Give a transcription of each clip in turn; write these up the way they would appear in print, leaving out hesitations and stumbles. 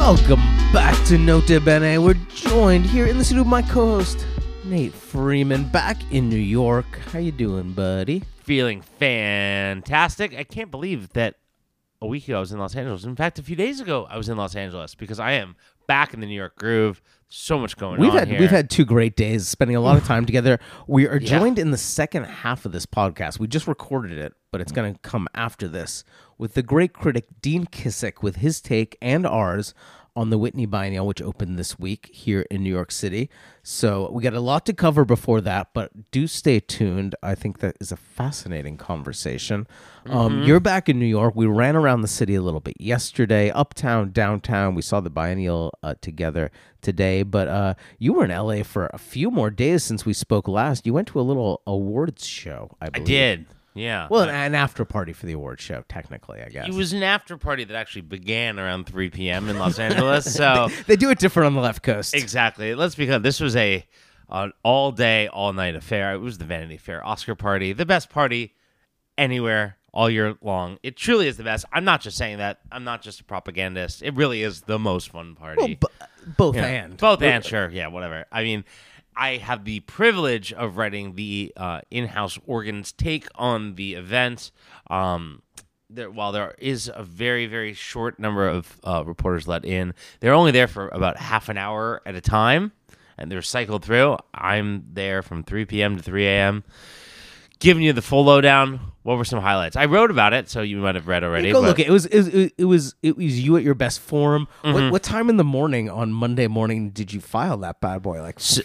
Welcome back to Nota Bene. We're joined here in the studio by my co-host, Nate Freeman, back in New York. How you doing, buddy? Feeling fantastic. I can't believe that a week ago I was in Los Angeles. In fact, a few days ago I was in Los Angeles because I am back in the New York groove. So much going on here. We've had 2 great days, spending a lot of time together. We are joined in the second half of this podcast. We just recorded it, but it's going to come after this, with the great critic Dean Kissick with his take and ours on the Whitney Biennial, which opened this week here in New York City. So we got a lot to cover before that, but do stay tuned. I think that is a fascinating conversation. You're back in New York. We ran around the city a little bit yesterday, uptown, downtown. We saw the Biennial together today, but you were in LA for a few more days since we spoke last. You went to a little awards show, I believe. I did. Yeah. Well, an after party for the awards show, technically, I guess. It was an after party that actually began around 3 p.m. in Los Angeles. So they do it different on the left coast. Exactly. Let's be clear. This was an all-day, all-night affair. It was the Vanity Fair Oscar party, the best party anywhere all year long. It truly is the best. I'm not just saying that. I'm not just a propagandist. It really is the most fun party. Well, both and. Both and, sure. Yeah, whatever. I mean, I have the privilege of writing the in-house organs take on the event. While there is a very, very short number of reporters let in, they're only there for about half an hour at a time, and they're cycled through. I'm there from 3 p.m. to 3 a.m., giving you the full lowdown. What were some highlights? I wrote about it, so you might have read already. Go look. It was you at your best form. What time in the morning on Monday morning did you file that bad boy?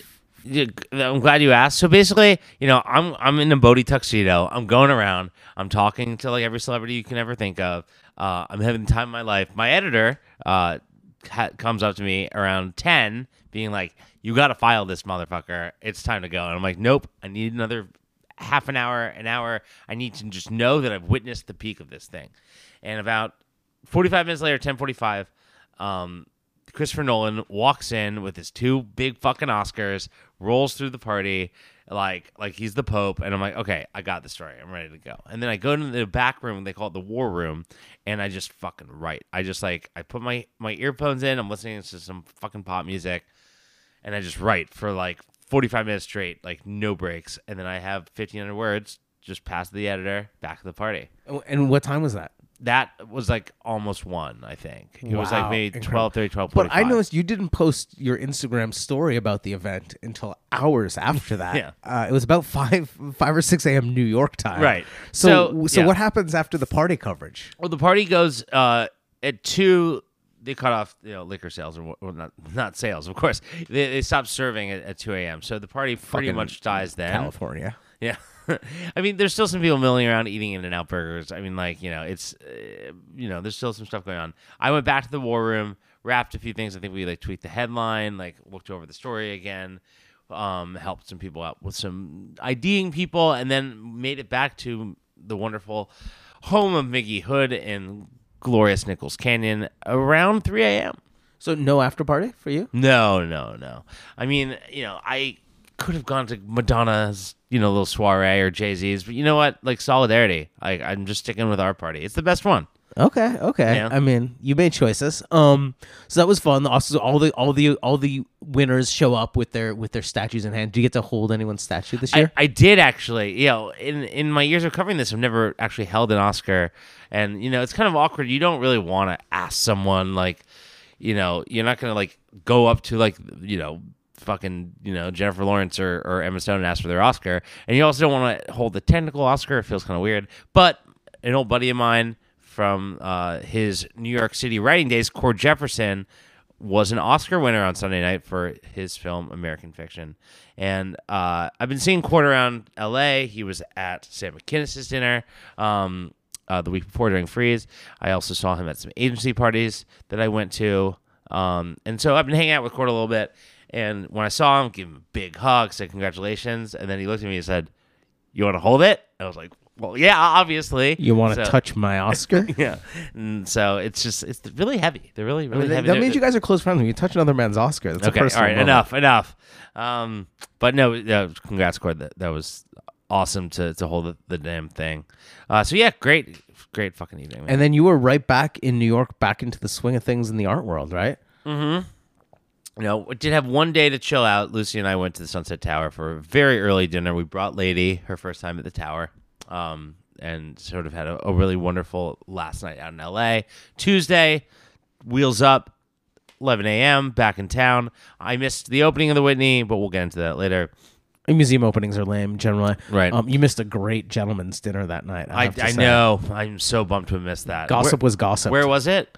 I'm glad you asked. So basically, I'm in a Bodhi tuxedo. I'm going around. I'm talking to like every celebrity you can ever think of. I'm having the time of my life. My editor comes up to me around 10, being like, "You got to file this, motherfucker. It's time to go." And I'm like, "Nope. I need another half an hour. I need to just know that I've witnessed the peak of this thing." And about 45 minutes later, 10:45, Christopher Nolan walks in with his 2 big fucking Oscars, rolls through the party like he's the Pope, and I'm like, okay, I got the story. I'm ready to go. And then I go into the back room, they call it the war room, and I just fucking write. I just I put my earphones in, I'm listening to some fucking pop music, and I just write for 45 minutes straight, no breaks. And then I have 1,500 words, just pass to the editor, back to the party. And what time was that? That was almost 1, I think. It was maybe 12:30, 12:45. But I noticed you didn't post your Instagram story about the event until hours after that. Yeah. It was about 5 or 6 a.m. New York time. Right. So what happens after the party coverage? Well, the party goes at 2. They cut off liquor sales, or not sales, of course. They stopped serving at 2 a.m. So the party pretty much dies then. California. Yeah. I mean, there's still some people milling around eating In-N-Out burgers. I mean, it's, there's still some stuff going on. I went back to the war room, wrapped a few things. I think we tweaked the headline, looked over the story again, helped some people out with some IDing people, and then made it back to the wonderful home of Mickey Hood in glorious Nichols Canyon around 3 a.m. So no after party for you? No. I mean, I could have gone to Madonna's, little soiree, or Jay-Z's, but you know what? Solidarity. I'm just sticking with our party. It's the best one. Okay. Yeah. I mean, you made choices. So that was fun. Also, all the winners show up with their statues in hand. Do you get to hold anyone's statue this year? I did actually. In my years of covering this, I've never actually held an Oscar, and it's kind of awkward. You don't really want to ask someone you're not gonna go up to fucking Jennifer Lawrence or Emma Stone and ask for their Oscar, and you also don't want to hold the technical Oscar. It feels kind of weird. But an old buddy of mine from his New York City writing days, Cord Jefferson, was an Oscar winner on Sunday night for his film American Fiction. And I've been seeing Cord around L.A. He was at Sam McInnes's dinner the week before during Freeze. I also saw him at some agency parties that I went to. And so I've been hanging out with Cord a little bit. And when I saw him, gave him a big hug, said congratulations. And then he looked at me and said, "You want to hold it?" And I was like, well, yeah, obviously. You want to touch my Oscar? Yeah. And so it's really heavy. They're really, really heavy. That means you guys are close friends. When you touch another man's Oscar, that's okay, a personal all right, moment. enough. But no, congrats, Cord. That was awesome to hold the damn thing. So yeah, great fucking evening, man. And then you were right back in New York, back into the swing of things in the art world, right? You know, we did have one day to chill out. Lucy and I went to the Sunset Tower for a very early dinner. We brought Lady, her first time at the tower, and sort of had a really wonderful last night out in L.A. Tuesday, wheels up, 11 a.m., back in town. I missed the opening of the Whitney, but we'll get into that later. Museum openings are lame, generally. Right. You missed a great gentleman's dinner that night. I know. I'm so bummed to have missed that. Gossip was gossip. Where was it?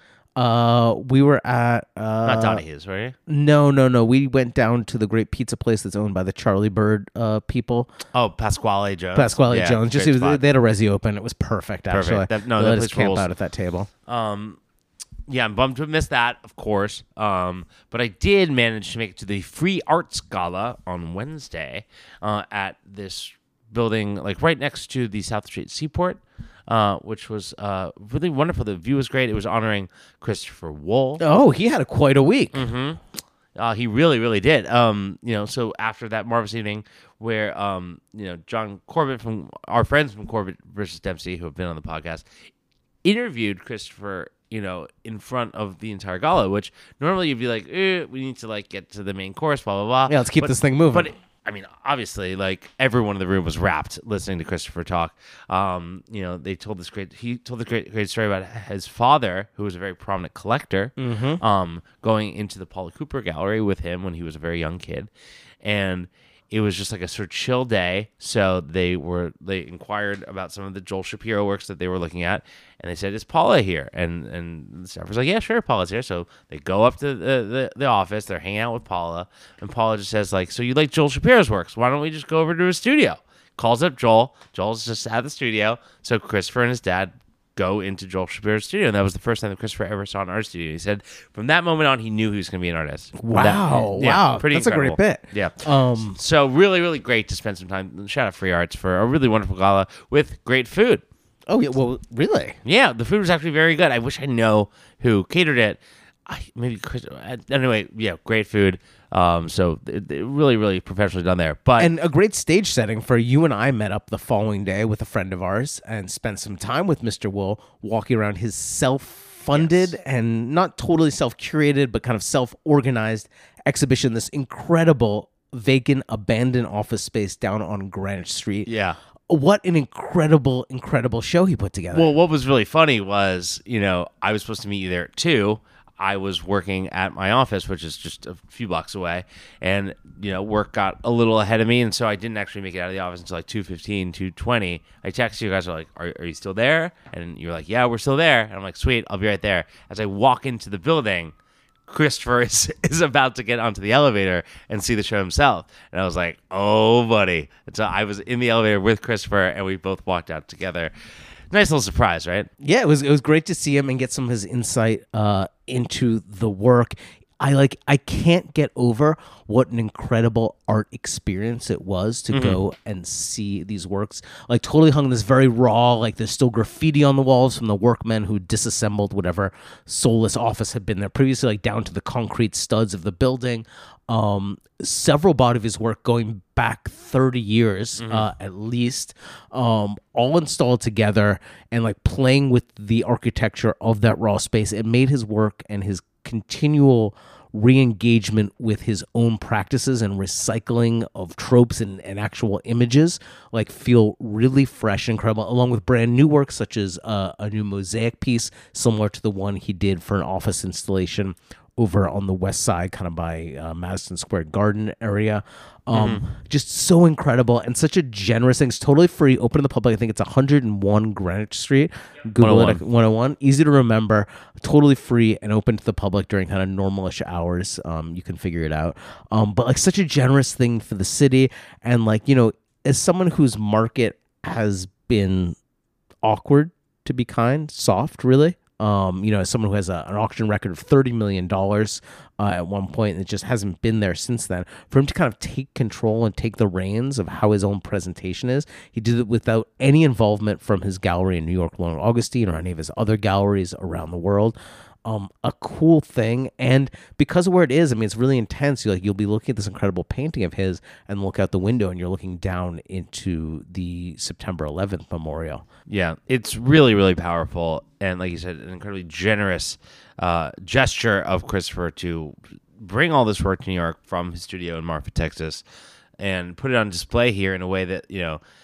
We were at Not Donahue's, were you? No. We went down to the great pizza place that's owned by the Charlie Bird people. Oh, Pasquale Jones. Jones. Just they had a resi open. It was perfect. Actually, Perfect. They let us place camp rules. out at that table. Yeah, I'm bummed to have missed that, of course. But I did manage to make it to the Free Arts Gala on Wednesday at this building, like right next to the South Street Seaport, which was really wonderful. The view was great. It was honoring Christopher Wool. Oh, he had quite a week. He really, really did. So after that marvelous evening where, John Corbett from our friends from Corbett versus Dempsey, who have been on the podcast, interviewed Christopher, in front of the entire gala, which normally you'd be like, we need to get to the main course, blah, blah, blah. Yeah, let's keep this thing moving. But obviously, everyone in the room was rapt listening to Christopher talk. He told this great story about his father, who was a very prominent collector, going into the Paula Cooper Gallery with him when he was a very young kid. And it was just like a sort of chill day. So they inquired about some of the Joel Shapiro works that they were looking at, and they said, "Is Paula here?" And the staff was like, "Yeah, sure, Paula's here." So they go up to the office. They're hanging out with Paula, and Paula just says, "So you like Joel Shapiro's works? Why don't we just go over to his studio?" Calls up Joel. Joel's just at the studio. So Christopher and his dad go into Joel Shapiro's studio, and that was the first time that Christopher ever saw an art studio. He said from that moment on, he knew he was going to be an artist. Wow, pretty that's incredible. a great bit. Yeah. So really, really great to spend some time. Shout out Free Arts for a really wonderful gala with great food. Oh yeah, well, really? Yeah, the food was actually very good. I wish I know who catered it. Maybe Chris. Anyway, yeah, great food. So really, really professionally done there. And a great stage setting for you and I met up the following day with a friend of ours and spent some time with Mr. Wool walking around his self-funded and not totally self-curated, but kind of self-organized exhibition, this incredible vacant, abandoned office space down on Greenwich Street. Yeah. What an incredible, incredible show he put together. Well, what was really funny was, I was supposed to meet you there at 2:00. I was working at my office, which is just a few blocks away, and work got a little ahead of me, and so I didn't actually make it out of the office until 2:15, 2:20. I texted you guys, are you still there? And you're like, yeah, we're still there. And I'm like, sweet, I'll be right there. As I walk into the building, Christopher is about to get onto the elevator and see the show himself, and I was like, oh, buddy. And so I was in the elevator with Christopher, and we both walked out together. Nice little surprise, right? Yeah, it was great to see him and get some of his insight into the work. I can't get over what an incredible art experience it was to go and see these works. Totally hung this very raw, there's still graffiti on the walls from the workmen who disassembled whatever soulless office had been there previously, down to the concrete studs of the building. Several body of his work going back 30 years at least, all installed together and playing with the architecture of that raw space. It made his work and his continual re-engagement with his own practices and recycling of tropes and actual images feel really fresh and incredible, along with brand new work such as a new mosaic piece similar to the one he did for an office installation over on the west side, kind of by Madison Square Garden area. Just so incredible and such a generous thing. It's totally free, open to the public. I think it's 101 Greenwich Street. Google 101. It, 101. Easy to remember, totally free and open to the public during kind of normalish hours. You can figure it out. But such a generous thing for the city. And as someone whose market has been awkward, to be kind, soft, really. As someone who has an auction record of $30 million at one point, and it just hasn't been there since then, for him to kind of take control and take the reins of how his own presentation is, he did it without any involvement from his gallery in New York, Lower Augustine, or any of his other galleries around the world. a cool thing. And because of where it is, I mean, it's really intense. You'll be looking at this incredible painting of his and look out the window and you're looking down into the September 11th memorial. Yeah, it's really, really powerful. And like you said, an incredibly generous gesture of Christopher to bring all this work to New York from his studio in Marfa, Texas, and put it on display here in a way that,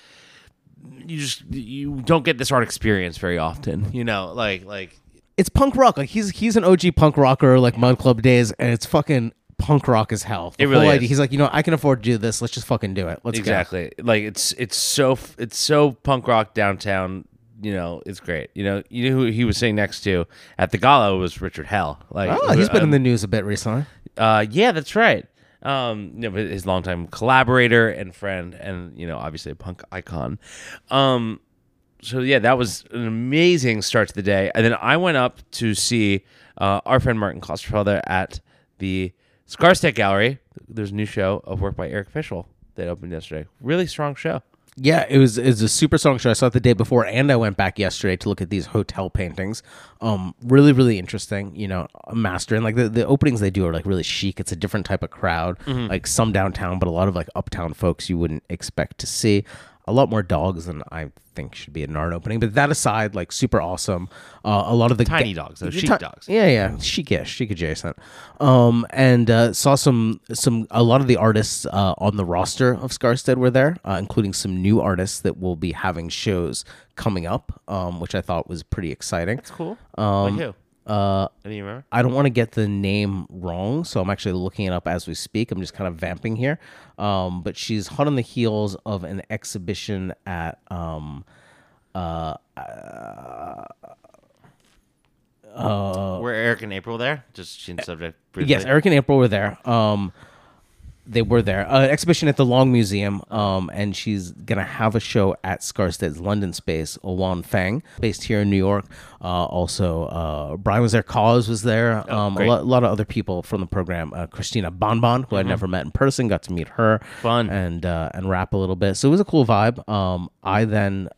you don't get this art experience very often, like It's punk rock. Like he's an OG punk rocker, like Mud Club days, and it's fucking punk rock as hell. It really is. He's like, I can afford to do this. Let's just fucking do it. Let's go. Exactly. Like it's so punk rock downtown. It's great. You know who he was sitting next to at the gala was Richard Hell. Like, he's been in the news a bit recently. Yeah, that's right. But his longtime collaborator and friend, and obviously a punk icon. So yeah, that was an amazing start to the day. And then I went up to see our friend Martin Klosterfelder at the Skarstedt Gallery. There's a new show of work by Eric Fischel that opened yesterday. Really strong show. Yeah, it was a super strong show. I saw it the day before, and I went back yesterday to look at these hotel paintings. Really, really interesting. A master, and like the openings they do are like really chic. It's a different type of crowd, like some downtown, but a lot of like uptown folks you wouldn't expect to see. A lot more dogs than I think should be in an art opening. But that aside, like super awesome. A lot of the tiny dogs, those chic dogs. Yeah, chic adjacent. And saw a lot of the artists on the roster of Skarstedt were there, including some new artists that will be having shows coming up, which I thought was pretty exciting. That's cool. Like who? Any you remember? I don't want to get the name wrong, so I'm actually looking it up as we speak. I'm just kind of vamping here. But she's hot on the heels of an exhibition at Were Eric and April there? Just change the subject briefly. Yes, Eric and April were there. They were there. Exhibition at the Long Museum, and she's going to have a show at Skarstedt's London space, Owan Fang, based here in New York. Also, Brian was there, Cause was there, a lot of other people from the program. Christina Bonbon, who I'd never met in person, got to meet her. Fun. And rap a little bit. So it was a cool vibe. I then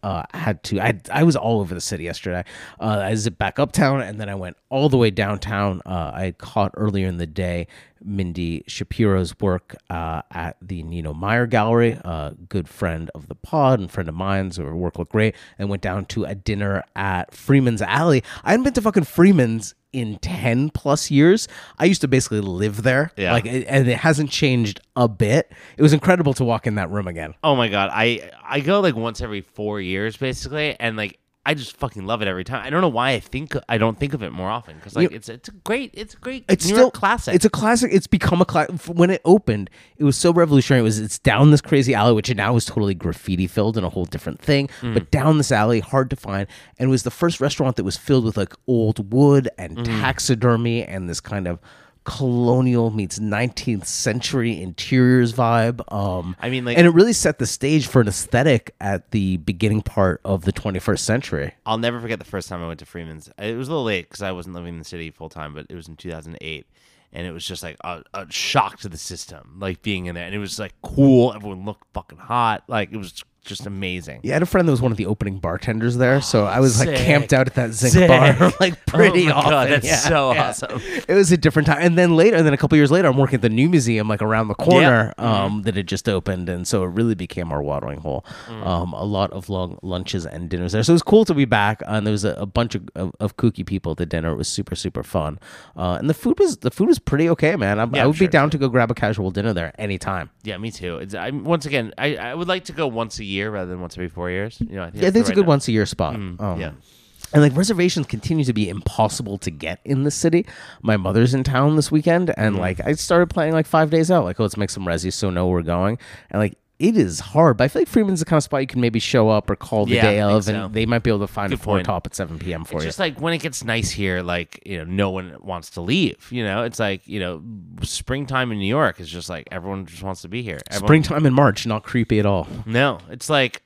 I was all over the city yesterday. I zipped back uptown, and then I went all the way downtown. I caught earlier in the day Mindy Shapiro's work at the Nino Meyer Gallery, a good friend of the pod and friend of mine, so her work looked great, and went down to a dinner at Freeman's Alley. I hadn't been to fucking Freeman's in 10 plus years. I used to basically live there. Yeah. And it hasn't changed a bit. It was incredible to walk in that room again. Oh my God. I go like once every 4 years basically, and like I just fucking love it every time. I don't know why I don't think of it more often, because like it's a great New York classic. It's a classic. It's become a classic. When it opened, it was so revolutionary. It's down this crazy alley, which now is totally graffiti filled and a whole different thing. But down this alley, hard to find, and it was the first restaurant that was filled with like old wood and taxidermy and this kind of colonial meets 19th century interiors vibe. And it really set the stage for an aesthetic at the beginning part of the 21st century. I'll never forget the first time I went to Freeman's. It was a little late because I wasn't living in the city full time, but it was in 2008. And it was just like a shock to the system, like being in there. And it was like cool. Everyone looked fucking hot. Like it was just amazing. Yeah, I had a friend that was one of the opening bartenders there, so I was like camped out at that Zinc bar like pretty often. God, that's so awesome. It was a different time. And then a couple years later, I'm working at the new museum like around the corner that had just opened, and so it really became our watering hole. A lot of long lunches and dinners there. So it was cool to be back, and there was a bunch of kooky people at the dinner. It was super, super fun. And the food was pretty okay, man. I would be down to go grab a casual dinner there anytime. Yeah, me too. Once again, I would like to go once a year rather than once every 4 years. I think it's a good once a year spot. Yeah. And like reservations continue to be impossible to get in the city. My mother's in town this weekend, and like I started planning like 5 days out. Like, let's make some resis so know we're going. And like it is hard, but I feel like Freeman's the kind of spot you can maybe show up or call the day of, and they might be able to find a floor top at 7 p.m. for you. It's just like when it gets nice here, like, no one wants to leave. It's like, springtime in New York is just like everyone just wants to be here. Springtime in March, not creepy at all. No, it's like,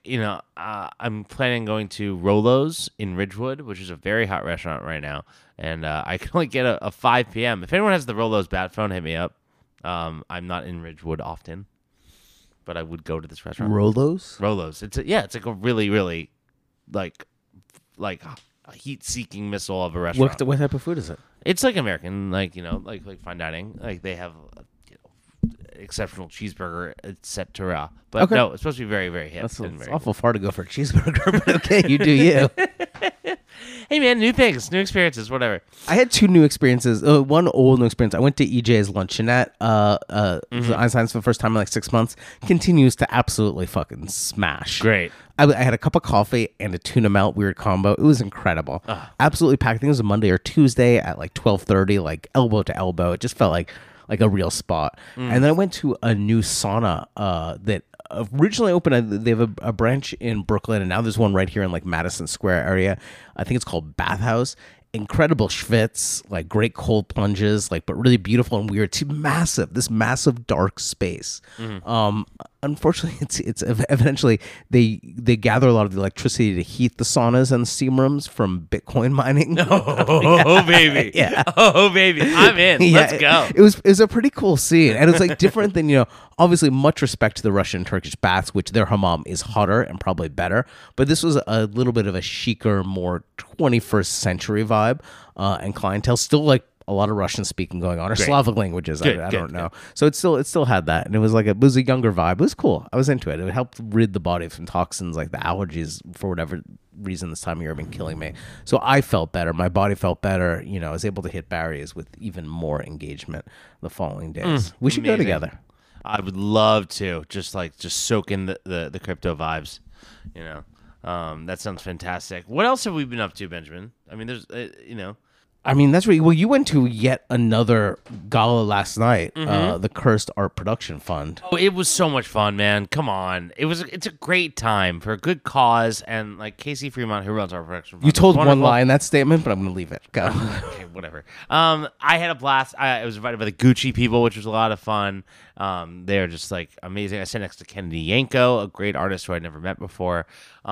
I'm planning on going to Rolo's in Ridgewood, which is a very hot restaurant right now. And I can only get a 5 p.m. If anyone has the Rolo's bat phone, hit me up. I'm not in Ridgewood often, but I would go to this restaurant. Rolo's? It's like a really, really like a heat-seeking missile of a restaurant. What type of food is it? It's like American, like like fine dining. Like they have exceptional cheeseburger, etc. But Okay. no, it's supposed to be very, very hip. That's and very awful far to go for a cheeseburger, but okay, you do you. Hey man, new things, new experiences, whatever. I had two new experiences. One old new experience. I went to EJ's Luncheonette. Einstein's for the first time in like 6 months. Continues to absolutely fucking smash. Great. I had a cup of coffee and a tuna melt weird combo. It was incredible. Absolutely packed. I think it was a Monday or Tuesday at like 12:30, like elbow to elbow. It just felt like a real spot. And then I went to a new sauna that originally opened. They have a branch in Brooklyn, and now there's one right here in like Madison Square area. I think it's called Bathhouse. Incredible schwitz, like great cold plunges, like but really beautiful and weird. It's massive, this massive dark space. Unfortunately, it's eventually they gather a lot of the electricity to heat the saunas and steam rooms from Bitcoin mining. Oh baby, Yeah. Oh baby, I'm in. Let's go. It was a pretty cool scene, and it's like different than obviously much respect to the Russian and Turkish baths, which their hammam is hotter and probably better. But this was a little bit of a chicer, more 21st century vibe, and clientele still like a lot of Russian speaking going on, or Great. Slavic languages. I Good, don't know. So it still had that, and it was a younger vibe. It was cool. I was into it. It helped rid the body of some toxins, like the allergies for whatever reason this time of year have been killing me. So I felt better. My body felt better. I was able to hit barriers with even more engagement the following days. We should go amazing. together. I would love to just soak in the crypto vibes. That sounds fantastic. What else have we been up to, Benjamin? I mean, there's I mean, that's right. Well, you went to yet another gala last night, the Cursed Art Production Fund. Oh, it was so much fun, man. Come on. It's a great time for a good cause, and like Casey Fremont, who runs our production fund. You told was one wonderful. lie in that statement, but I'm going to leave it. Go. Okay, whatever. I had a blast. I was invited by the Gucci people, which was a lot of fun. They're just like amazing. I sat next to Kennedy Yanko, a great artist who I'd never met before.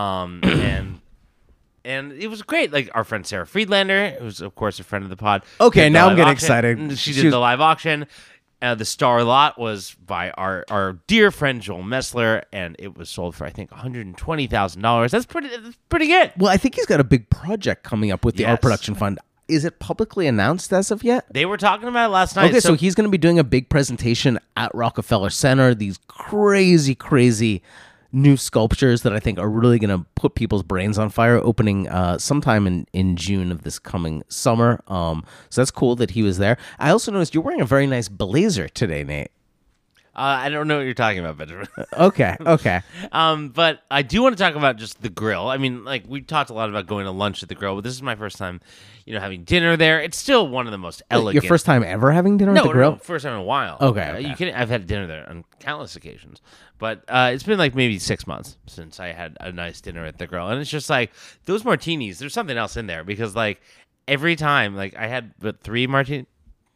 And it was great. Like our friend Sarah Friedlander, who's of course a friend of the pod. Okay, did the now I'm live getting auction. excited. She She did was- the live auction. The star lot was by our dear friend Joel Messler, and it was sold for I think $120,000. That's pretty good. Well, I think he's got a big project coming up with the Art Yes. Production Fund. Is it publicly announced as of yet? They were talking about it last night. Okay, so he's going to be doing a big presentation at Rockefeller Center. These crazy, crazy new sculptures that I think are really going to put people's brains on fire, opening sometime in June of this coming summer. So that's cool that he was there. I also noticed you're wearing a very nice blazer today, Nate. I don't know what you're talking about, Benjamin. Okay. But I do want to talk about just the grill. I mean, like we talked a lot about going to lunch at the grill, but this is my first time, having dinner there. It's still one of the most elegant. Your first time ever having dinner at the grill? No, first time in a while. Okay. I've had dinner there on countless occasions, but it's been like maybe 6 months since I had a nice dinner at the grill, and it's just like those martinis. There's something else in there because like every time, like I had three martinis,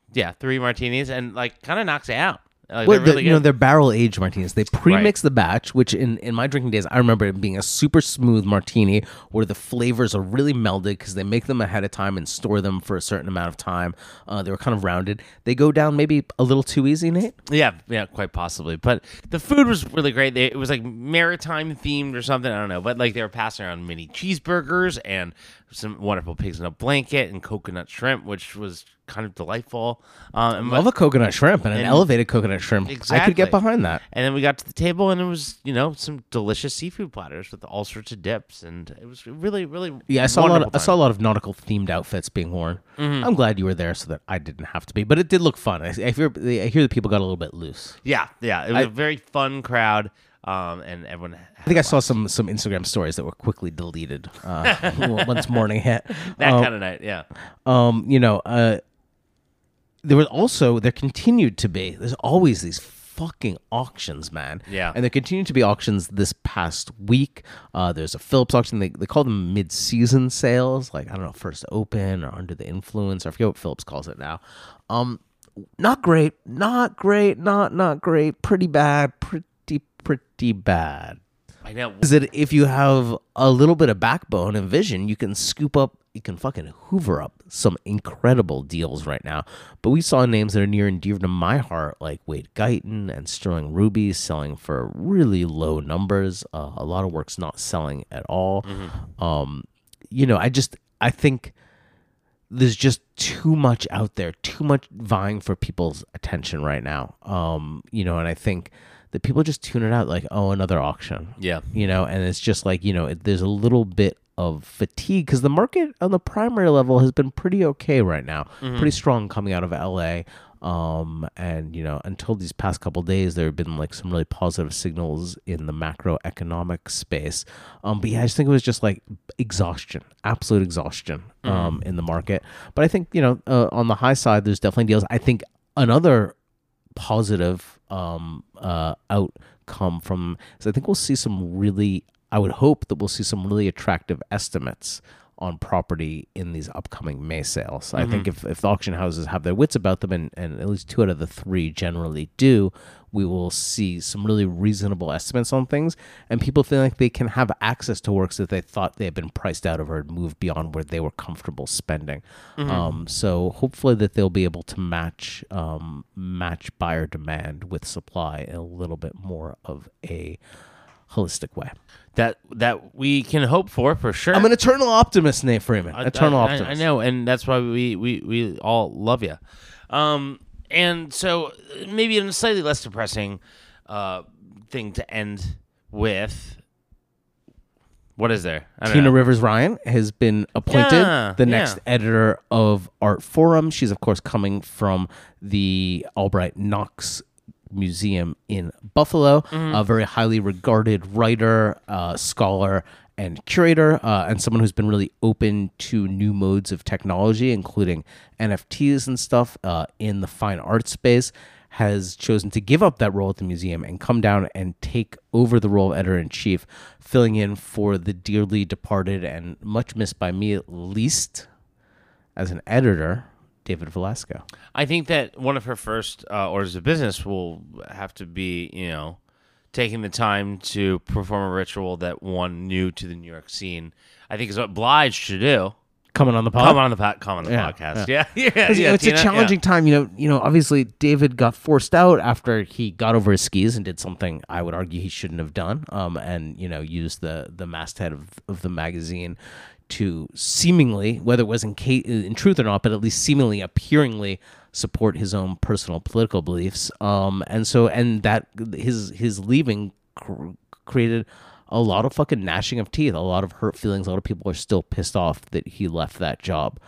and like kind of knocks it out. Like, Well, they're really good. they're barrel aged martinis. They pre-mix the batch, which in my drinking days, I remember it being a super smooth martini where the flavors are really melded because they make them ahead of time and store them for a certain amount of time. They were kind of rounded. They go down maybe a little too easy, Nate. Yeah, quite possibly. But the food was really great. It was like maritime themed or something. I don't know. But like they were passing around mini cheeseburgers and some wonderful pigs in a blanket and coconut shrimp, which was kind of delightful. Love a coconut shrimp and an elevated coconut shrimp. I could get behind that. And then we got to the table and it was, some delicious seafood platters with all sorts of dips, and it was really, really Yeah, I saw wonderful a lot of nautical themed outfits being worn. I'm glad you were there so that I didn't have to be, but it did look fun. I hear the people got a little bit loose. Yeah, it was a very fun crowd. And everyone. I think I saw some Instagram stories that were quickly deleted once morning hit. That kind of night, yeah. There continued to be. There's always these fucking auctions, man. Yeah. And there continued to be auctions this past week. There's a Phillips auction. They call them mid-season sales, like I don't know, First Open or Under the Influence. I forget what Phillips calls it now. Not great. Not great. Not great. Pretty bad. Pretty bad. I know. Is that if you have a little bit of backbone and vision, you can fucking hoover up some incredible deals right now. But we saw names that are near and dear to my heart, like Wade Guyton and Sterling Ruby, selling for really low numbers. A lot of work's not selling at all. I think there's just too much out there, too much vying for people's attention right now. And I think that people just tune it out like, oh, another auction. Yeah. And it's just like, there's a little bit of fatigue because the market on the primary level has been pretty okay right now, pretty strong coming out of LA. And until these past couple of days, there have been like some really positive signals in the macroeconomic space. But yeah, I just think it was just like exhaustion, absolute exhaustion, in the market. But I think, on the high side, there's definitely deals. I think another positive, outcome from, so I think we'll see I would hope that we'll see some really attractive estimates on property in these upcoming May sales. I think if the auction houses have their wits about them, and at least 2 out of the 3 generally do, we will see some really reasonable estimates on things, and people feel like they can have access to works that they thought they had been priced out of or had moved beyond where they were comfortable spending. So hopefully that they'll be able to match buyer demand with supply in a little bit more of a holistic way. That we can hope for sure. I'm an eternal optimist, Nate Freeman. Eternal optimist. I know, and that's why we all love you. And so maybe in a slightly less depressing thing to end with. What is there? Tina Rivers Ryan has been appointed the next editor of Art Forum. She's, of course, coming from the Albright Knox Museum in Buffalo, a very highly regarded writer, scholar, and curator, and someone who's been really open to new modes of technology, including NFTs and stuff in the fine art space, has chosen to give up that role at the museum and come down and take over the role of editor-in-chief, filling in for the dearly departed and much missed by me at least as an editor, David Velasco. I think that one of her first orders of business will have to be, taking the time to perform a ritual that one new to the New York scene, I think is obliged to do. Coming on the pod? Come on the podcast. Yeah. It's a challenging time. Obviously David got forced out after he got over his skis and did something I would argue he shouldn't have done, and used the masthead of the magazine to seemingly, whether it was in truth or not, but at least seemingly appearingly support his own personal political beliefs. And that his leaving created a lot of fucking gnashing of teeth, a lot of hurt feelings. A lot of people are still pissed off that he left that job.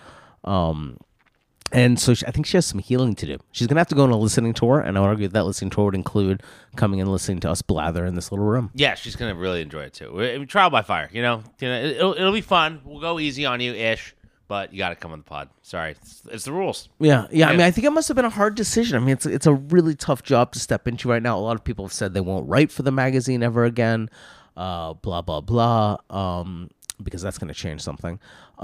And so I think she has some healing to do. She's going to have to go on a listening tour, and I would argue that listening tour would include coming and listening to us blather in this little room. Yeah, she's going to really enjoy it, too. Trial by fire, It'll be fun. We'll go easy on you-ish, but you got to come on the pod. Sorry. It's the rules. Yeah. I mean, I think it must have been a hard decision. I mean, it's a really tough job to step into right now. A lot of people have said they won't write for the magazine ever again, blah, blah, blah. Because that's going to change something.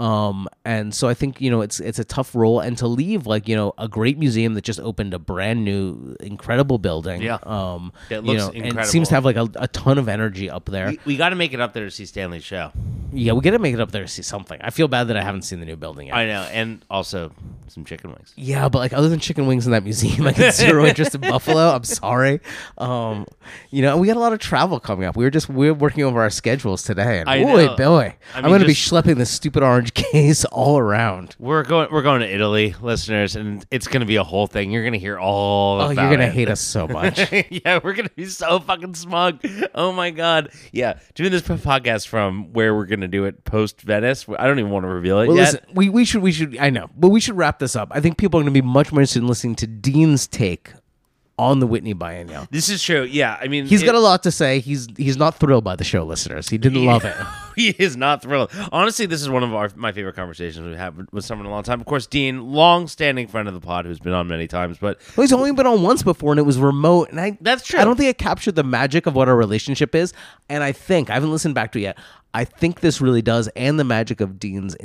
And so I think, it's a tough role, and to leave a great museum that just opened a brand new, incredible building. Yeah. It looks incredible. And it seems to have a ton of energy up there. We got to make it up there to see Stanley's show. Yeah, we got to make it up there to see something. I feel bad that I haven't seen the new building yet. I know. And also some chicken wings. Yeah, but other than chicken wings in that museum, I get zero interest in Buffalo. I'm sorry. And we got a lot of travel coming up. We're working over our schedules today. And boy. I'm going to be schlepping this stupid orange case all around. We're going to Italy, listeners, and it's going to be a whole thing. You're going to hear all about it. You're going to hate us so much. Yeah, we're going to be so fucking smug. Oh, my God. Yeah, doing this podcast from where we're going to do it post-Venice. I don't even want to reveal it yet. Listen, we should, I know, but we should wrap this up. I think people are going to be much more interested in listening to Dean's take on the Whitney Biennial. This is true. Yeah, I mean, he's got a lot to say. He's not thrilled by the show, listeners. He didn't love it. He is not thrilled. Honestly, this is one of my favorite conversations we've had with someone in a long time. Of course, Dean, long-standing friend of the pod, who's been on many times, but he's only been on once before, and it was remote. And that's true. I don't think it captured the magic of what our relationship is. And I haven't listened back to it yet. I think this really does, and the magic of Dean's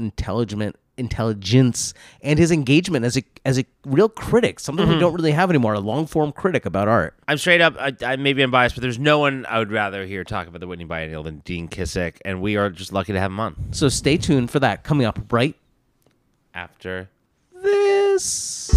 intelligence and his engagement as a real critic, something we don't really have anymore, a long-form critic about art. I'm straight up, maybe I'm biased, but there's no one I would rather hear talk about the Whitney Biennial than Dean Kissick, and we are just lucky to have him on. So stay tuned for that coming up right after this.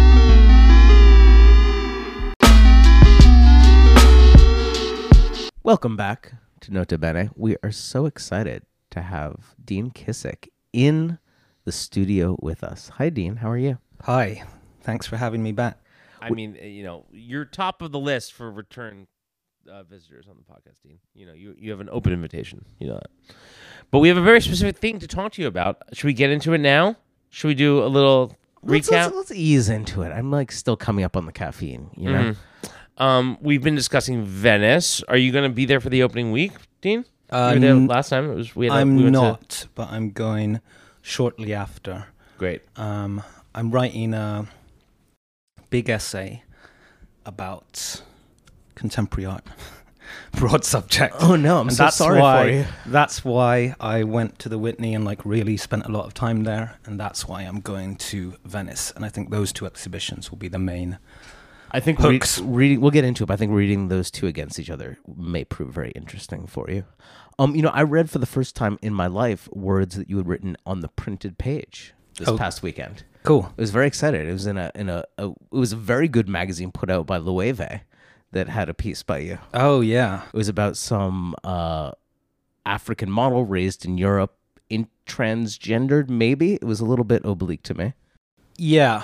Welcome back to Nota Bene. We are so excited to have Dean Kissick in the studio with us. Hi, Dean. How are you? Hi. Thanks for having me back. I mean, you're top of the list for return visitors on the podcast, Dean. You have an open invitation. You know that. But we have a very specific thing to talk to you about. Should we get into it now? Should we do a little recap? Let's ease into it. I'm still coming up on the caffeine, you know? We've been discussing Venice. Are you going to be there for the opening week, Dean? You were there last time. I'm not, but I'm going shortly after. Great. I'm writing a big essay about contemporary art. Broad subject. Oh no, I'm so sorry for you. That's why I went to the Whitney and really spent a lot of time there, and that's why I'm going to Venice. And I think those two exhibitions will be the main. I think reading. We'll get into it, but I think reading those two against each other may prove very interesting for you. I read for the first time in my life words that you had written on the printed page this past weekend. Cool. I was very excited. It was it was a very good magazine put out by Loewe that had a piece by you. Oh yeah. It was about some African model raised in Europe, transgendered. Maybe it was a little bit oblique to me. Yeah.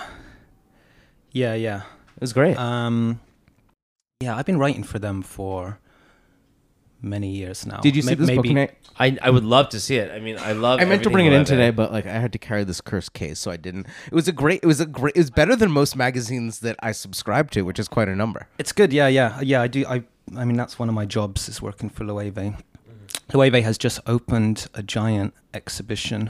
It was great. I've been writing for them for many years now. Did you see this book, Nate? I would love to see it. I mean, I meant to bring it in today, but I had to carry this cursed case, so I didn't. It was better than most magazines that I subscribe to, which is quite a number. It's good. Yeah. I do. I mean, that's one of my jobs is working for Loewe. Loewe has just opened a giant exhibition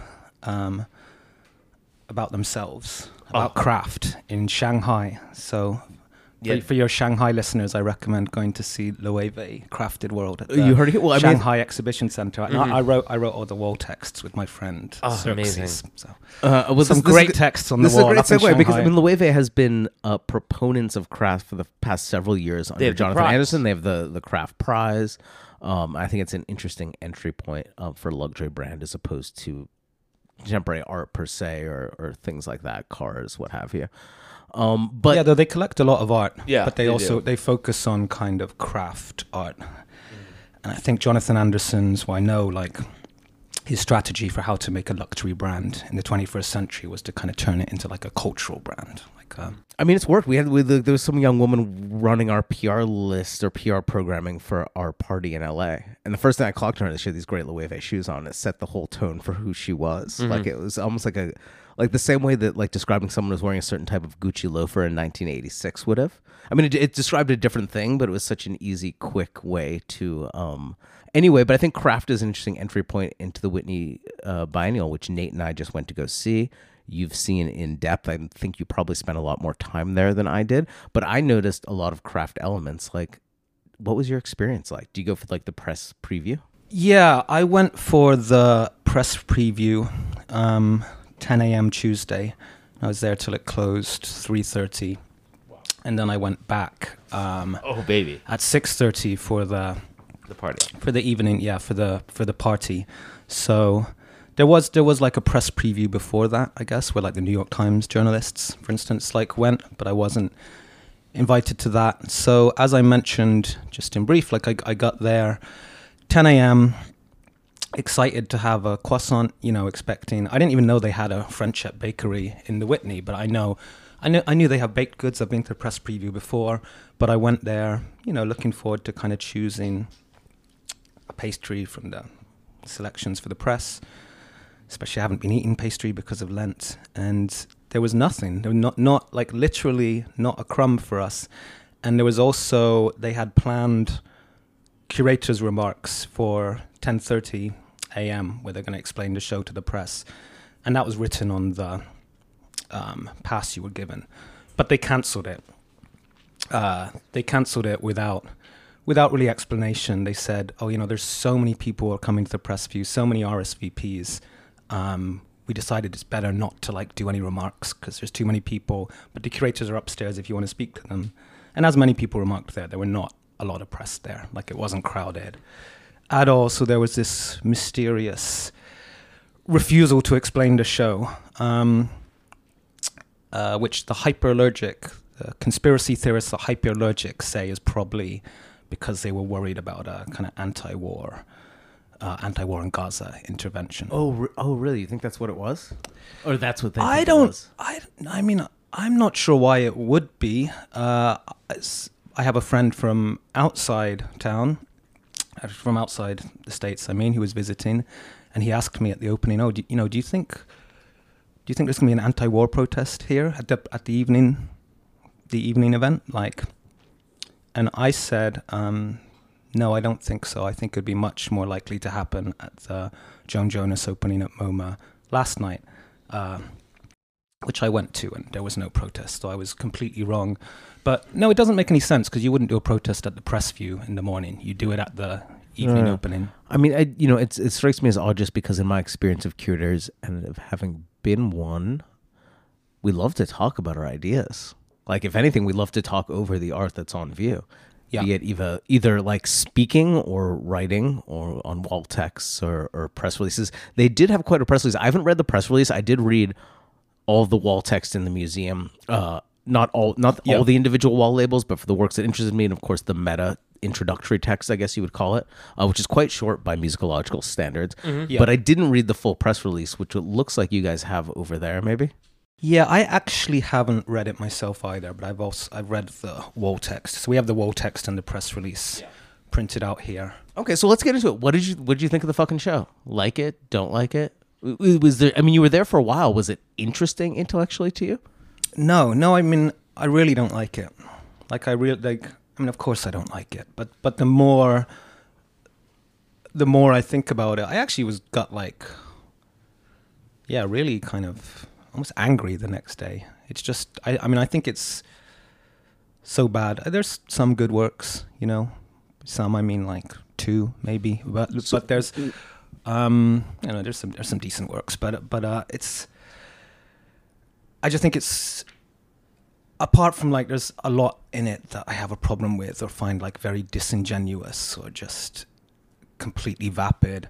about themselves, about craft in Shanghai. So for your Shanghai listeners, I recommend going to see Loewe Crafted World at the you heard it? Well, Shanghai Exhibition Center. And I wrote all the wall texts with my friend. Amazing. So some great texts on the wall. This is a great segue because Loewe has been proponents of craft for the past several years under Jonathan Anderson. They have the Craft Prize. I think it's an interesting entry point for a luxury brand as opposed to contemporary art per se or things like that, cars, what have you. But though they collect a lot of art. Yeah, but they focus on kind of craft art. And I think Jonathan Anderson's, his strategy for how to make a luxury brand in the 21st century was to kind of turn it into a cultural brand. I mean, it's worked. There was some young woman running our PR list or PR programming for our party in LA. And the first thing I clocked her, she had these great Loewe shoes on. It set the whole tone for who she was. It was almost like the same way that describing someone who's wearing a certain type of Gucci loafer in 1986 would have. I mean, it described a different thing, but it was such an easy, quick way to. Anyway, but I think craft is an interesting entry point into the Whitney Biennial, which Nate and I just went to go see. You've seen in depth. I think you probably spent a lot more time there than I did, but I noticed a lot of craft elements. What was your experience like? Do you go for the press preview? Yeah, I went for the press preview, 10 a.m. Tuesday. I was there till it closed 3:30, and then I went back. At 6:30 for the party, for the evening. Yeah, for the party. So. There was a press preview before that, I guess, where the New York Times journalists, for instance, went, but I wasn't invited to that. So as I mentioned just in brief, I got there 10 a.m., excited to have a croissant, expecting. I didn't even know they had a Frenchette bakery in the Whitney, but I knew they have baked goods. I've been to the press preview before, but I went there, looking forward to kind of choosing a pastry from the selections for the press. Especially I haven't been eating pastry because of Lent, and there was nothing. There was not literally not a crumb for us. And there was also, they had planned curators' remarks for 10:30 a.m. where they're going to explain the show to the press, and that was written on the pass you were given, but they cancelled it. Without really explanation. They said, there's so many people who are coming to the press view, so many RSVPs. We decided it's better not to do any remarks because there's too many people, but the curators are upstairs if you want to speak to them. And as many people remarked there were not a lot of press there. It wasn't crowded at all. So there was this mysterious refusal to explain the show, which the conspiracy theorists, the hyperallergic say is probably because they were worried about a kind of anti-war anti-war in Gaza intervention. Oh, really? You think that's what it was? Or that's what they think I it don't. was? I mean, I'm not sure why it would be. I have a friend from outside town, from outside the States. I mean, who was visiting, and he asked me at the opening, "Oh, do you think there's going to be an anti-war protest here at the evening event?" Like, and I said, "No, I don't think so. I think it'd be much more likely to happen at the Joan Jonas opening at MoMA last night." Which I went to, and there was no protest, so I was completely wrong. But no, it doesn't make any sense, because you wouldn't do a protest at the Press View in the morning. You do it at the evening opening. I mean, it strikes me as odd just because in my experience of curators and of having been one, we love to talk about our ideas. Like, if anything, we love to talk over the art that's on view. Yeah. Be it either like speaking or writing or on wall texts or press releases. They did have quite a press release. I haven't read the press release. I did read all of the wall text in the museum. Not all the individual wall labels, but for the works that interested me, and of course the meta introductory text, I guess you would call it, which is quite short by musicological standards. Mm-hmm. Yeah. But I didn't read the full press release, which it looks like you guys have over there, maybe. Yeah, I actually haven't read it myself either, but I've read the wall text. So we have the wall text and the press release printed out here. Okay, so let's get into it. What did you think of the fucking show? Like it? Don't like it? Was there? I mean, you were there for a while. Was it interesting intellectually to you? No. I mean, I really don't like it. Like, I mean, of course I don't like it, but the more I think about it, I actually got really kind of almost angry the next day. It's just, I mean, I think it's so bad. There's some good works, some, I mean, like 2 maybe, but there's, there's some decent works, but it's, I just think it's, apart from like, there's a lot in it that I have a problem with or find like very disingenuous or just completely vapid.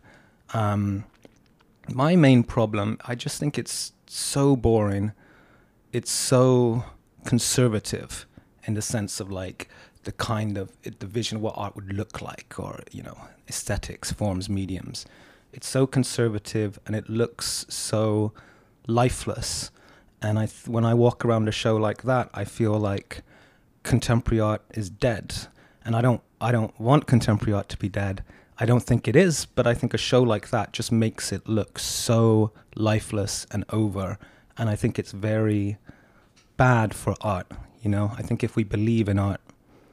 My main problem, I just think it's so boring. It's so conservative in the sense of like the vision of what art would look like, or, aesthetics, forms, mediums. It's so conservative and it looks so lifeless. And when I walk around a show like that, I feel like contemporary art is dead. And I don't want contemporary art to be dead. I don't think it is, but I think a show like that just makes it look so lifeless and over. And I think it's very bad for art, I think if we believe in art,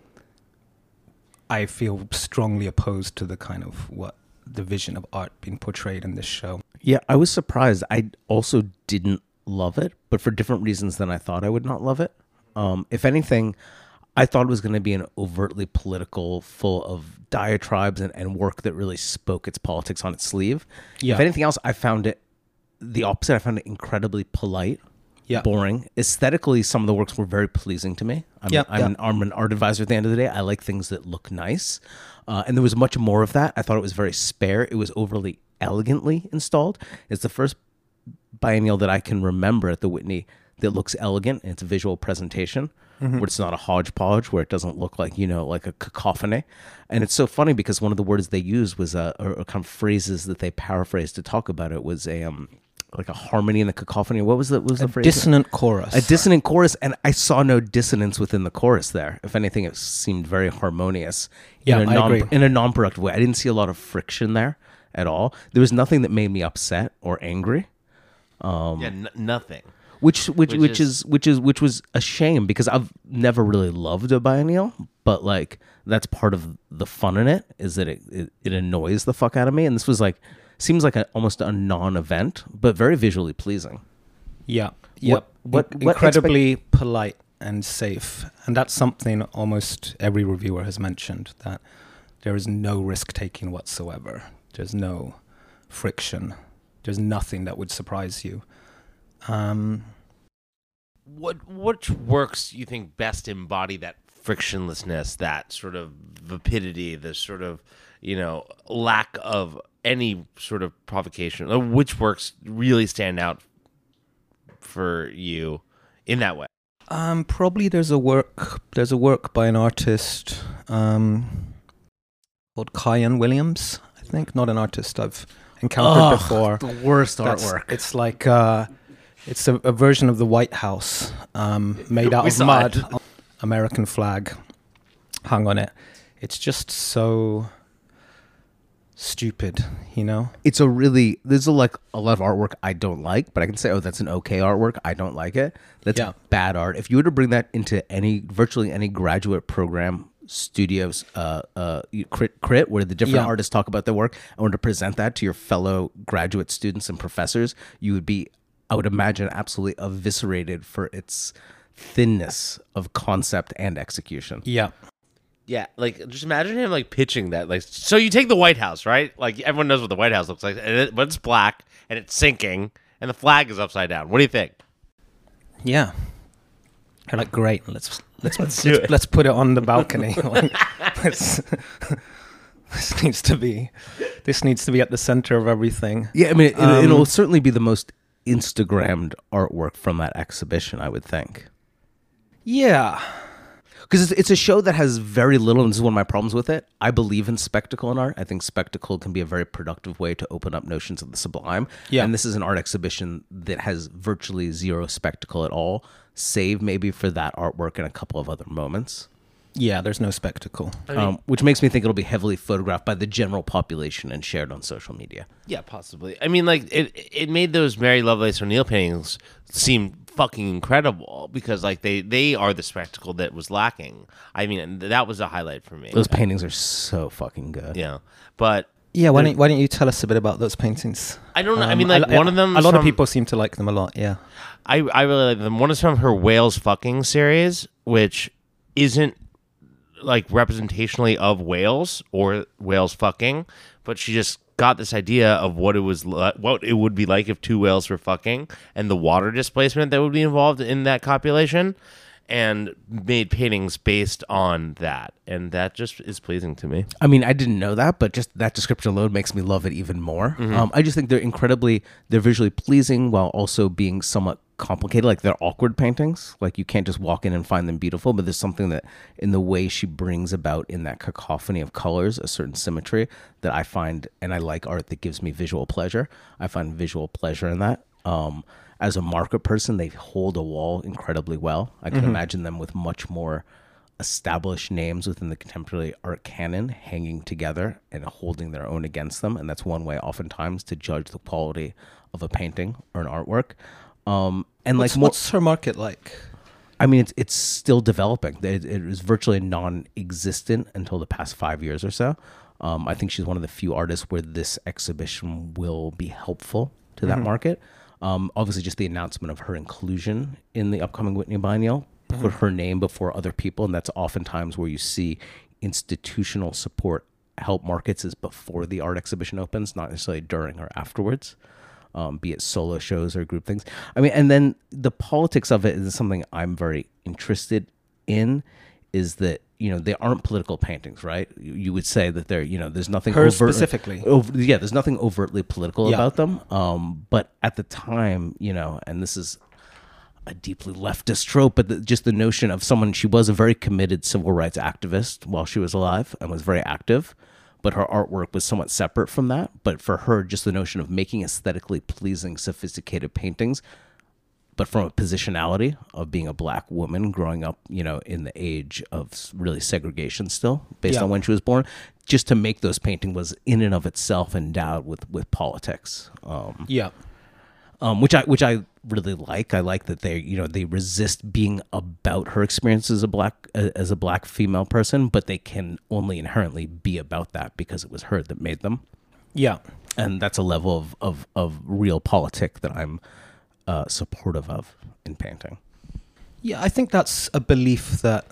I feel strongly opposed to the kind of what the vision of art being portrayed in this show. Yeah, I was surprised. I also didn't love it, but for different reasons than I thought I would not love it. If anything, I thought it was going to be an overtly political, full of diatribes and work that really spoke its politics on its sleeve. Yeah. If anything else, I found it the opposite. I found it incredibly polite, boring. Aesthetically, some of the works were very pleasing to me. I'm an art advisor at the end of the day. I like things that look nice. And there was much more of that. I thought it was very spare. It was overly elegantly installed. It's the first biennial that I can remember at the Whitney that looks elegant in its visual presentation, where it's not a hodgepodge, where it doesn't look like, like a cacophony. And it's so funny because one of the words they used was or kind of phrases that they paraphrased to talk about it was like a harmony in the cacophony. What was the phrase? Dissonant chorus. A dissonant chorus, and I saw no dissonance within the chorus there. If anything, it seemed very harmonious. Yeah, I agree. In a non-productive way. I didn't see a lot of friction there at all. There was nothing that made me upset or angry. Nothing. Which was a shame, because I've never really loved a biennial, but like that's part of the fun in it, is that it annoys the fuck out of me. And this was seems like almost a non-event, but very visually pleasing. Yeah. What incredibly polite and safe. And that's something almost every reviewer has mentioned, that there is no risk taking whatsoever. There's no friction. There's nothing that would surprise you. What works you think best embody that frictionlessness, that sort of vapidity, this sort of lack of any sort of provocation? Or which works really stand out for you in that way? Probably there's a work by an artist called Kyan Williams, I think, not an artist I've encountered before. The worst That's- artwork. It's like it's a version of the White House made out We of saw mud, it. American flag hung on it. It's just so stupid, you know? There's a lot of artwork I don't like, but I can say, oh, that's an okay artwork. I don't like it. That's Yeah. bad art. If you were to bring that into virtually any graduate program, studios, crit, where the different Yeah. artists talk about their work, and were to present that to your fellow graduate students and professors, you would be, I would imagine, absolutely eviscerated for its thinness of concept and execution. Yeah. Yeah, like just imagine him like pitching that. Like, so you take the White House, right? Like everyone knows what the White House looks like, but it's black and it's sinking, and the flag is upside down. What do you think? Yeah. They're like, great, let's do it. let's put it on the balcony. Like, this needs to be at the center of everything. Yeah, I mean, it'll certainly be the most Instagrammed artwork from that exhibition, I would think. Yeah. Because it's a show that has very little, and this is one of my problems with it. I believe in spectacle in art. I think spectacle can be a very productive way to open up notions of the sublime. Yeah. And this is an art exhibition that has virtually zero spectacle at all, save maybe for that artwork and a couple of other moments. Yeah, there's no spectacle. Which makes me think it'll be heavily photographed by the general population and shared on social media. Yeah, possibly. I mean, like it made those Mary Lovelace O'Neill paintings seem fucking incredible because like they are the spectacle that was lacking. I mean, that was a highlight for me. Those paintings are so fucking good. Yeah, but Yeah, why don't you tell us a bit about those paintings? I don't know. I mean, like one of them. A lot of people seem to like them a lot. Yeah. I really like them. One is from her Whales fucking series, which isn't like representationally of whales or whales fucking, but she just got this idea of what it was what it would be like if two whales were fucking and the water displacement that would be involved in that copulation, and made paintings based on that, and that just is pleasing to me. I mean, I didn't know that, but just that description alone makes me love it even more. I just think they're visually pleasing while also being somewhat complicated. Like they're awkward paintings. Like you can't just walk in and find them beautiful, but there's something that in the way she brings about in that cacophony of colors, a certain symmetry that I find, and I like art that gives me visual pleasure. I find visual pleasure in that. As a market person, they hold a wall incredibly well. I can imagine them with much more established names within the contemporary art canon hanging together and holding their own against them. And that's one way oftentimes to judge the quality of a painting or an artwork. What's her market like? I mean, it's still developing. It was virtually non-existent until the past 5 years or so. I think she's one of the few artists where this exhibition will be helpful to that market. Obviously, just the announcement of her inclusion in the upcoming Whitney Biennial put her name before other people, and that's oftentimes where you see institutional support help markets is before the art exhibition opens, not necessarily during or afterwards. Be it solo shows or group things. I mean, and then the politics of it is something I'm very interested in, is that, they aren't political paintings, right? You would say that they're, there's nothing Specifically. there's nothing overtly political about them. But at the time, and this is a deeply leftist trope, but just the notion of someone, she was a very committed civil rights activist while she was alive and was very active. But her artwork was somewhat separate from that. But for her, just the notion of making aesthetically pleasing, sophisticated paintings, but from a positionality of being a black woman growing up, in the age of really segregation still, based on when she was born, just to make those paintings was in and of itself endowed with politics. Which I really like. I like that they resist being about her experience as a black female person, but they can only inherently be about that because it was her that made them. Yeah. And that's a level of real politic that I'm supportive of in painting. Yeah, I think that's a belief that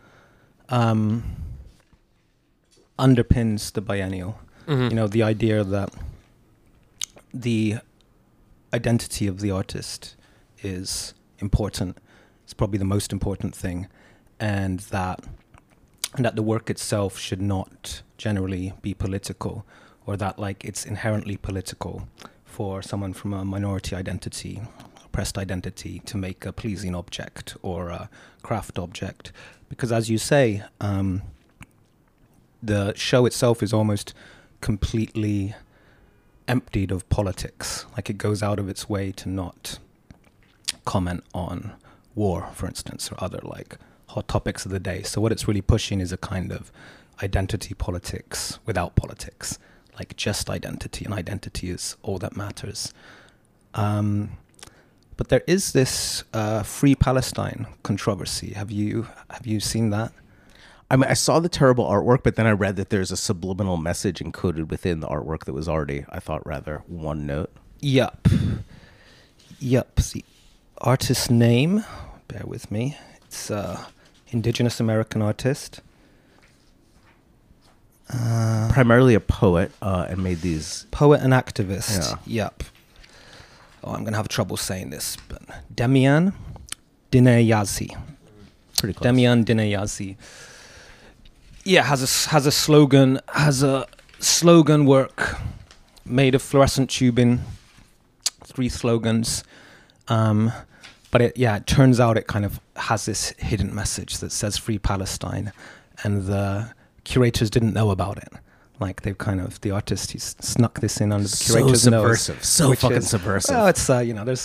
underpins the biennial. The idea that the identity of the artist is important. It's probably the most important thing, and that the work itself should not generally be political, or that it's inherently political for someone from a minority identity, oppressed identity, to make a pleasing object or a craft object. Because as you say, the show itself is almost completely emptied of politics. Like it goes out of its way to not comment on war, for instance, or other like hot topics of the day. So what it's really pushing is a kind of identity politics without politics, like just identity, and identity is all that matters. But there is this Free Palestine controversy. Have you seen that? I mean, I saw the terrible artwork, but then I read that there's a subliminal message encoded within the artwork that was already, I thought, rather one note. Yup. The artist's name, bear with me, it's indigenous American artist. Primarily a poet, and made these... Poet and activist, Yup. Oh, I'm going to have trouble saying this, but Demian Dineyazi. Pretty close. Demian Dineyazi. Yeah, has a slogan work made of fluorescent tubing, 3 slogans. But it turns out it kind of has this hidden message that says Free Palestine, and the curators didn't know about it. Like they've kind of, the artist, he's snuck this in under the curator's subversive. nose. So fucking subversive. Well, it's, there's...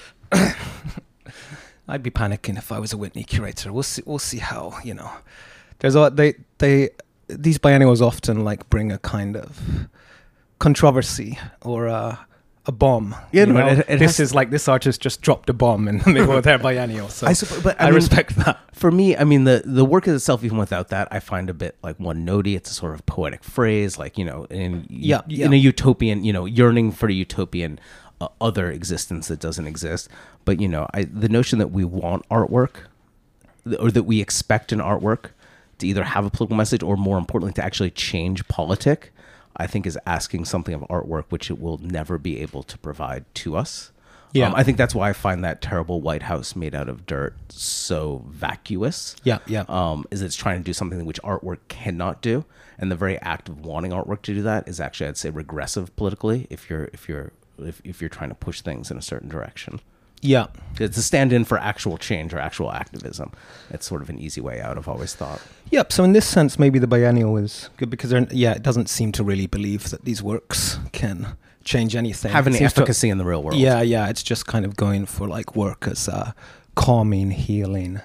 I'd be panicking if I was a Whitney curator. We'll see how, There's these biennials often like bring a kind of controversy or a bomb. Yeah, this is like this artist just dropped a bomb in the middle of their biennial. So I respect that. For me, I mean, the work itself, even without that, I find a bit like one-notey. It's a sort of poetic phrase, like, in a utopian, yearning for a utopian other existence that doesn't exist. But, the notion that we want artwork, or that we expect an artwork to either have a political message or, more importantly, to actually change politic, I think is asking something of artwork which it will never be able to provide to us. Yeah, I think that's why I find that terrible White House made out of dirt so vacuous. Yeah. Is it's trying to do something which artwork cannot do, and the very act of wanting artwork to do that is actually, I'd say, regressive politically. If you're trying to push things in a certain direction. Yeah, it's a stand-in for actual change or actual activism. It's sort of an easy way out, I've always thought. Yep. So in this sense, maybe the biennial is good because it doesn't seem to really believe that these works can change anything, have any efficacy in the real world. Yeah. It's just kind of going for like work as calming, healing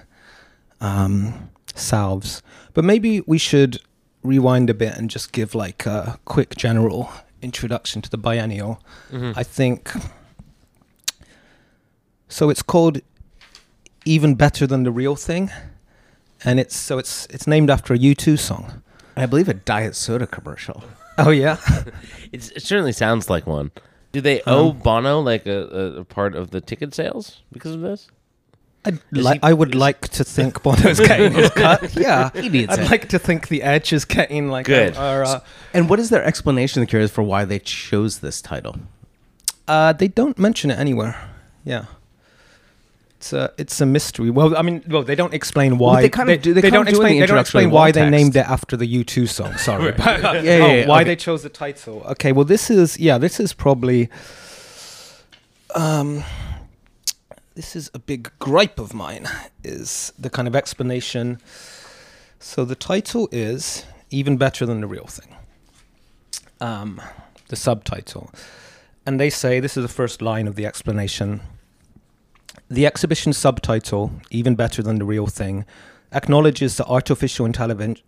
salves. But maybe we should rewind a bit and just give like a quick general introduction to the biennial. Mm-hmm. I think. So it's called Even Better Than the Real Thing, and it's named after a U2 song. I believe a diet soda commercial. Oh yeah, it certainly sounds like one. Do they owe Bono like a part of the ticket sales because of this? I would like to think Bono's getting his cut. Yeah, he needs I'd like to think the Edge is getting like good. And what is their explanation? I'm curious for why they chose this title. They don't mention it anywhere. Yeah. It's a mystery. Well, I mean, they don't explain why. Well, they don't explain why they named it after the U2 song. Sorry. Why they chose the title. Okay, well, this is probably this is a big gripe of mine, is the kind of explanation. So the title is Even Better Than the Real Thing. The subtitle. And they say, this is the first line of the explanation: the exhibition subtitle, Even Better Than the Real Thing, acknowledges that artificial intelligence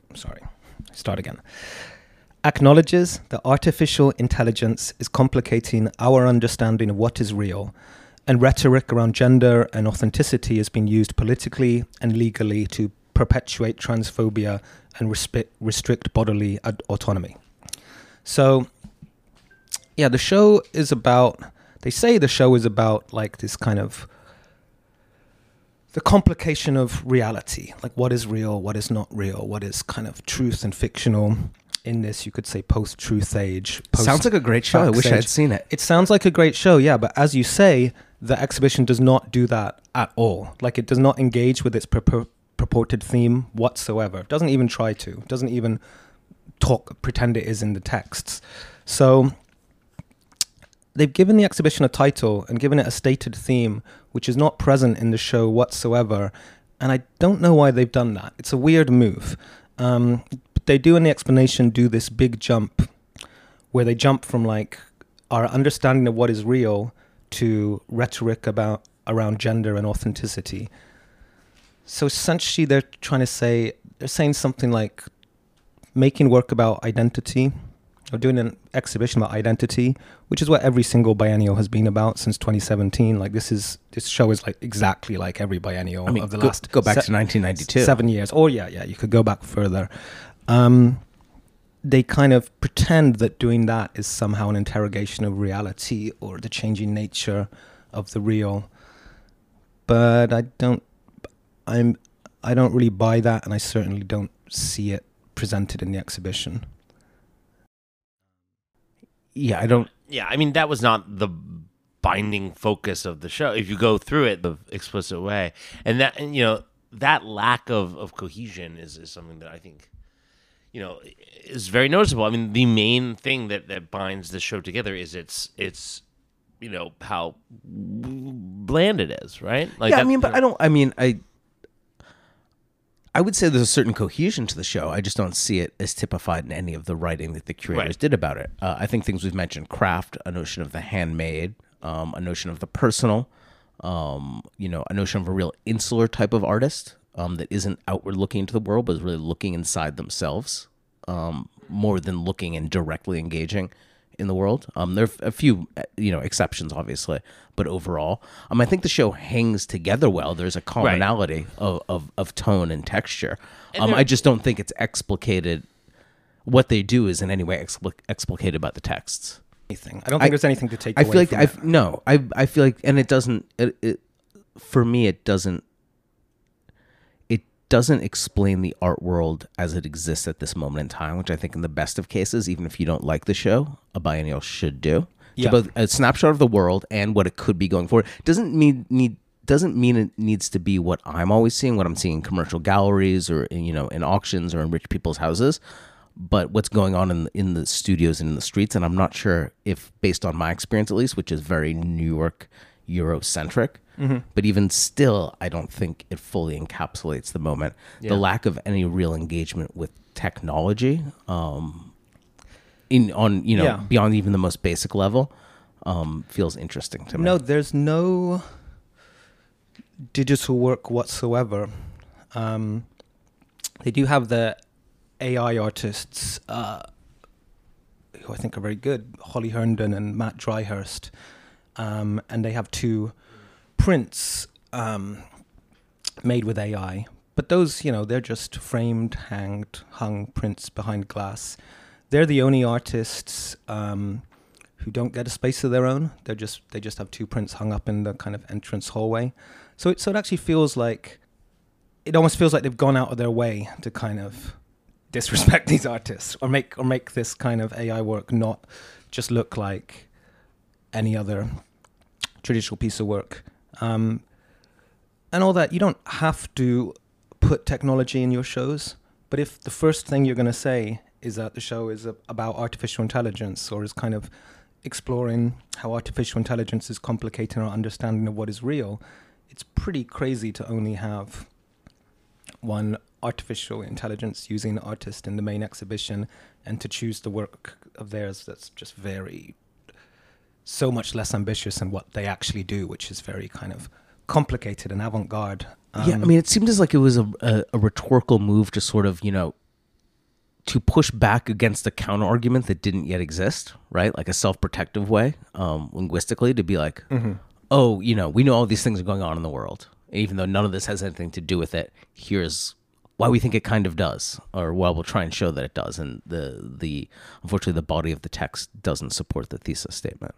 is complicating our understanding of what is real, and rhetoric around gender and authenticity has been used politically and legally to perpetuate transphobia and restrict bodily autonomy. So, yeah, they say the show is about like this kind of the complication of reality, like what is real, what is not real, what is kind of truth and fictional in this, you could say, post-truth age. Sounds like a great show. I wish I had seen it. It sounds like a great show, yeah, but as you say, the exhibition does not do that at all. Like, it does not engage with its purported theme whatsoever. It doesn't even try to. It doesn't even pretend it is in the texts. So they've given the exhibition a title and given it a stated theme, which is not present in the show whatsoever. And I don't know why they've done that. It's a weird move. But they do in the explanation do this big jump where they jump from like our understanding of what is real to rhetoric around gender and authenticity. So essentially they're saying something like making work about identity, or doing an exhibition about identity, which is what every single biennial has been about since 2017. Like this show is like exactly like every biennial of the last go back to 1992. 7 years. Or yeah, you could go back further. They kind of pretend that doing that is somehow an interrogation of reality or the changing nature of the real. But I don't really buy that, and I certainly don't see it presented in the exhibition. Yeah, I don't. Yeah, I mean, that was not the binding focus of the show. If you go through it the explicit way, and that lack of cohesion is something that I think, is very noticeable. I mean, the main thing that binds the show together is it's how bland it is, right? Like I would say there's a certain cohesion to the show. I just don't see it as typified in any of the writing that the curators did about it. I think things we've mentioned, craft, a notion of the handmade, a notion of the personal, a notion of a real insular type of artist that isn't outward looking into the world, but is really looking inside themselves more than looking and directly engaging in the world. There are a few, exceptions, obviously, but overall, I think the show hangs together well. There's a commonality of tone and texture. I just don't think it's explicated. What they do is in any way explicated by the texts. I don't think there's anything to take away from it. I feel like, and it doesn't. For me, it doesn't explain the art world as it exists at this moment in time, which I think in the best of cases, even if you don't like the show, a biennial should do. Yeah. Both a snapshot of the world and what it could be going forward. Doesn't mean it needs to be what I'm always seeing, what I'm seeing in commercial galleries or in auctions or in rich people's houses, but what's going on in the studios and in the streets. And I'm not sure if, based on my experience at least, which is very New York Eurocentric, but even still, I don't think it fully encapsulates the moment. Yeah. The lack of any real engagement with technology, beyond even the most basic level, feels interesting to me. No, there's no digital work whatsoever. They do have the AI artists, who I think are very good, Holly Herndon and Matt Dryhurst, and they have 2 prints made with AI. But those, they're just framed, hung prints behind glass. They're the only artists who don't get a space of their own. They just have 2 prints hung up in the kind of entrance hallway. So it actually feels like, it almost feels like they've gone out of their way to kind of disrespect these artists or make this kind of AI work not just look like any other traditional piece of work. And all that. You don't have to put technology in your shows, but if the first thing you're going to say is that the show is about artificial intelligence or is kind of exploring how artificial intelligence is complicating our understanding of what is real, it's pretty crazy to only have one artificial intelligence using an artist in the main exhibition and to choose the work of theirs that's just so much less ambitious than what they actually do, which is very kind of complicated and avant-garde. It seemed as like it was a rhetorical move to sort of, to push back against a counter argument that didn't yet exist, right? Like a self-protective way, linguistically, to be like, oh, we know all these things are going on in the world. Even though none of this has anything to do with it, here's why we think it kind of does, or why we'll try and show that it does. And the unfortunately, the body of the text doesn't support the thesis statement.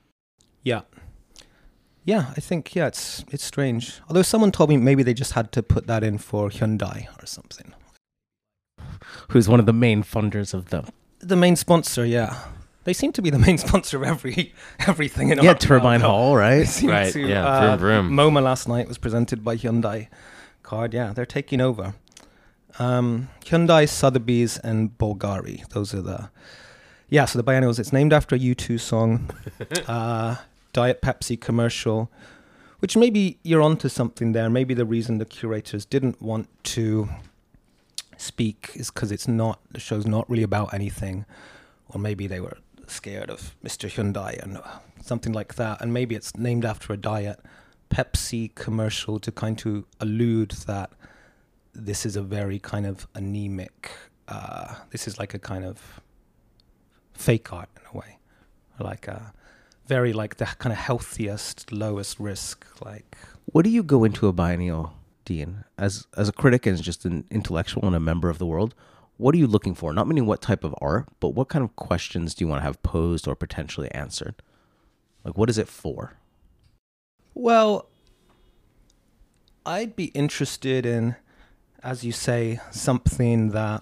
Yeah, I think, it's strange. Although someone told me maybe they just had to put that in for Hyundai or something. Who's one of the main funders of the main sponsor, yeah. They seem to be the main sponsor of everything in art. Turbine Hall, right? Right, vroom, vroom. MoMA last night was presented by Hyundai Card. Yeah, they're taking over. Hyundai, Sotheby's, and Bulgari. Those are the... Yeah, so the biennials, it's named after a U2 song. Diet Pepsi commercial, which maybe you're onto something there. Maybe the reason the curators didn't want to speak is because the show's not really about anything, or maybe they were scared of Mr. Hyundai and something like that. And maybe it's named after a diet Pepsi commercial to kind of allude that this is a very kind of anemic, this is like a kind of fake art in a way, like a very like the kind of healthiest, lowest risk. Like, what do you go into a biennial, Dean, as a critic and as just an intellectual and a member of the world? What are you looking for? Not meaning what type of art, but what kind of questions do you want to have posed or potentially answered? Like, what is it for? Well, I'd be interested in, as you say, something that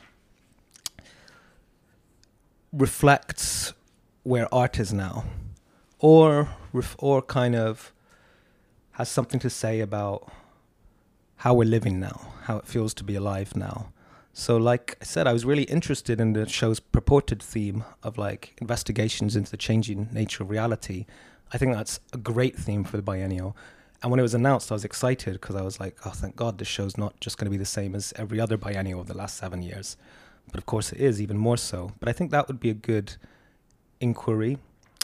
reflects where art is now, or kind of has something to say about how we're living now, how it feels to be alive now. So like I said, I was really interested in the show's purported theme of like investigations into the changing nature of reality. I think that's a great theme for the biennial. And when it was announced, I was excited because I was like, oh, thank God this show's not just going to be the same as every other biennial of the last 7 years. But of course it is, even more so. But I think that would be a good inquiry.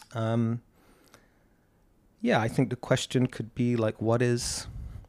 Yeah, I think the question could be like, what is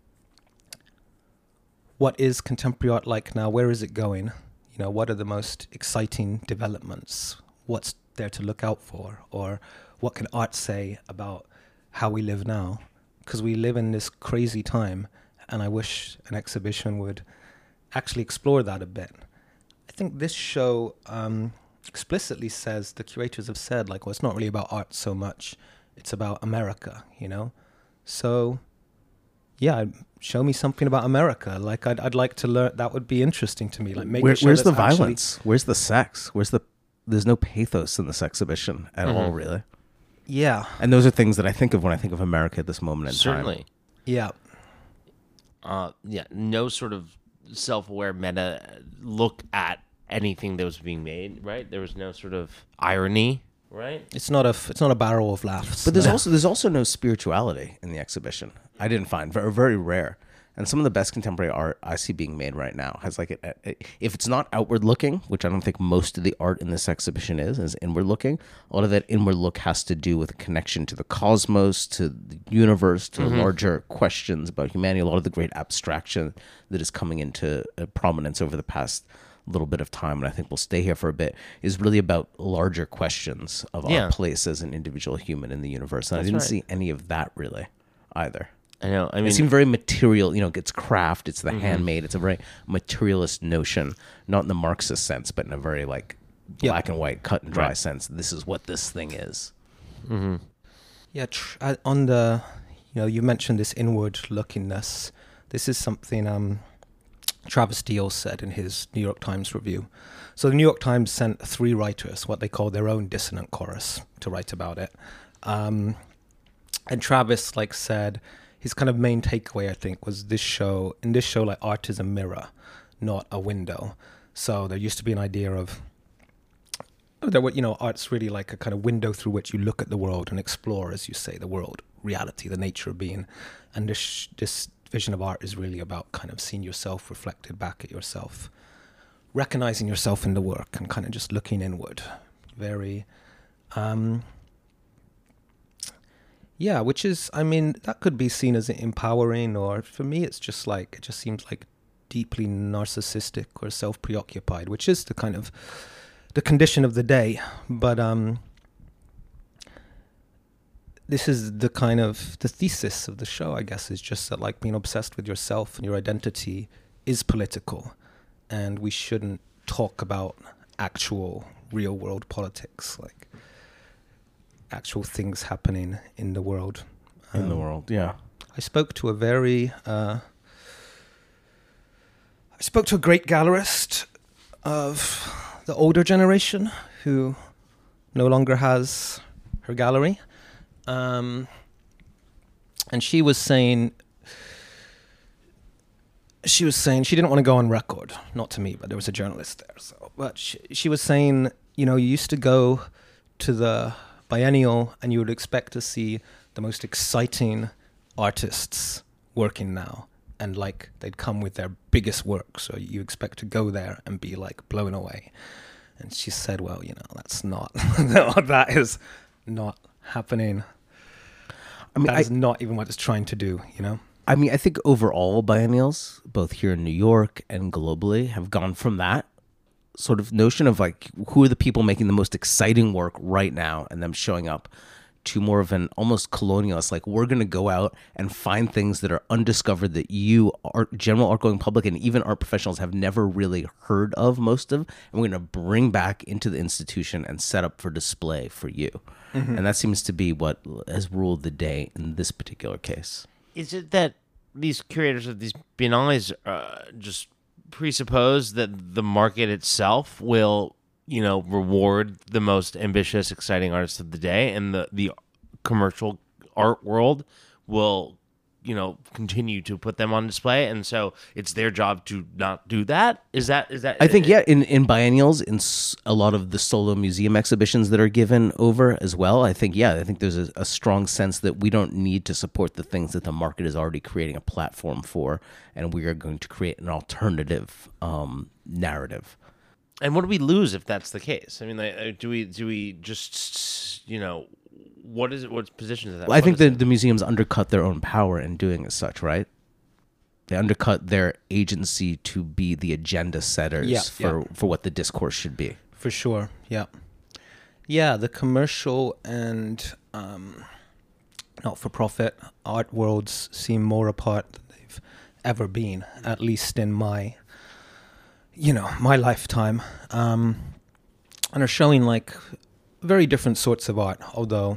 contemporary art like now? Where is it going? You know, what are the most exciting developments? What's there to look out for? Or what can art say about how we live now? Because we live in this crazy time, and I wish an exhibition would actually explore that a bit. I think this show explicitly says, the curators have said, like, well, it's not really about art so much, it's about America, you know? So, yeah, show me something about America. Like, I'd like to learn. That would be interesting to me. Like, make a show where's the that's violence? Where's the sex? There's no pathos in this exhibition at all, really. Yeah. And those are things that I think of when I think of America at this moment in Certainly. time. Yeah. Yeah, no sort of self-aware meta look at anything that was being made, right? There was no sort of irony, right? It's not a barrel of laughs. But there's also no spirituality in the exhibition. I didn't find very, very rare. And some of the best contemporary art I see being made right now has like if it's not outward looking, which I don't think most of the art in this exhibition is inward looking. A lot of that inward look has to do with a connection to the cosmos, to the universe, to larger questions about humanity. A lot of the great abstraction that is coming into prominence over the past little bit of time, and I think we'll stay here for a bit, is really about larger questions of our place as an individual human in the universe. And I didn't see any of that really either. I know. I mean, it seemed very material. You know, it's craft, it's the handmade. It's a very materialist notion, not in the Marxist sense, but in a very like black and white, cut and dry sense. This is what this thing is. Mm-hmm. Yeah, on the, you know, you mentioned this inward lookingness. This is something Travis Steele said in his New York Times review. So the New York Times sent 3 writers, what they call their own dissonant chorus, to write about it. And Travis like said, his kind of main takeaway, I think, was in this show, like, art is a mirror, not a window. So there used to be an idea of, art's really like a kind of window through which you look at the world and explore, as you say, the world, reality, the nature of being. And this vision of art is really about kind of seeing yourself reflected back at yourself, recognizing yourself in the work and kind of just looking inward. Very... yeah, which is, I mean, that could be seen as empowering, or for me, it's just like, it just seems like deeply narcissistic or self-preoccupied, which is the kind of, the condition of the day. But this is the kind of, the thesis of the show, I guess, is just that like being obsessed with yourself and your identity is political, and we shouldn't talk about actual real world politics, like actual things happening in the world. Yeah. I spoke to a great gallerist of the older generation who no longer has her gallery. And she was saying she didn't want to go on record, not to me, but there was a journalist there. So, but she was saying, you know, you used to go to the biennial and you would expect to see the most exciting artists working now, and like they'd come with their biggest work, so you expect to go there and be like blown away. And she said, well, that's not, that is not happening. I mean, that is not even what it's trying to do, I mean, I think overall biennials, both here in New York and globally, have gone from that sort of notion of like, who are the people making the most exciting work right now and them showing up, to more of an almost colonialist, like, we're going to go out and find things that are undiscovered that general art going public and even art professionals have never really heard of, most of, and we're going to bring back into the institution and set up for display for you. Mm-hmm. And that seems to be what has ruled the day in this particular case. Is it that these curators of these biennales just presuppose that the market itself will, reward the most ambitious, exciting artists of the day, and the commercial art world will, continue to put them on display, and so it's their job to not do that? Is that? I think, yeah, in biennials, in a lot of the solo museum exhibitions that are given over as well, I think there's a strong sense that we don't need to support the things that the market is already creating a platform for, and we are going to create an alternative narrative. And what do we lose if that's the case? I mean, do we just, what position is that? Well, I think the museums undercut their own power in doing as such, right? They undercut their agency to be the agenda setters for what the discourse should be. For sure, yeah. Yeah, the commercial and not-for-profit art worlds seem more apart than they've ever been, at least in my lifetime, and are showing like very different sorts of art, although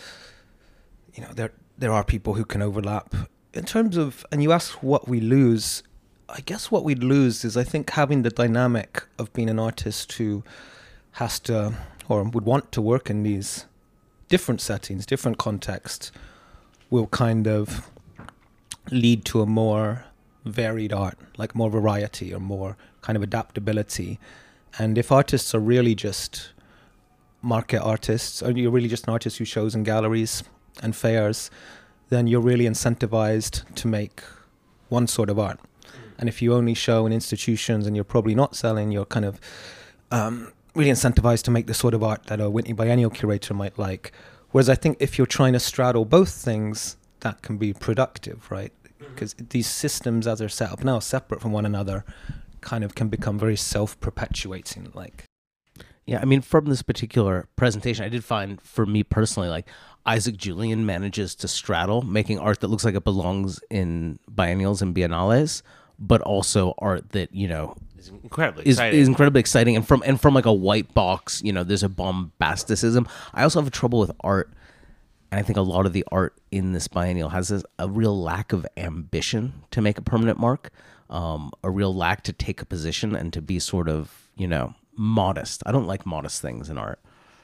there are people who can overlap in terms of, and you ask what we lose. I guess what we'd lose is, I think, having the dynamic of being an artist who has to or would want to work in these different settings, different contexts, will kind of lead to a more varied art, like more variety or more kind of adaptability. And if artists are really just market artists, or you're really just an artist who shows in galleries and fairs, then you're really incentivized to make one sort of art. And if you only show in institutions and you're probably not selling, you're kind of really incentivized to make the sort of art that a Whitney Biennial curator might like. Whereas I think if you're trying to straddle both things, that can be productive, right? Because these systems, as they're set up now, separate from one another, kind of can become very self-perpetuating. Like, yeah, I mean, from this particular presentation, I did find, for me personally, like, Isaac Julien manages to straddle making art that looks like it belongs in biennials and biennales, but also art that, is incredibly is incredibly exciting. And from like a white box, there's a bombasticism. I also have trouble with art, and I think a lot of the art in this biennial has a real lack of ambition to make a permanent mark, a real lack to take a position and to be sort of, modest. I don't like modest things in art.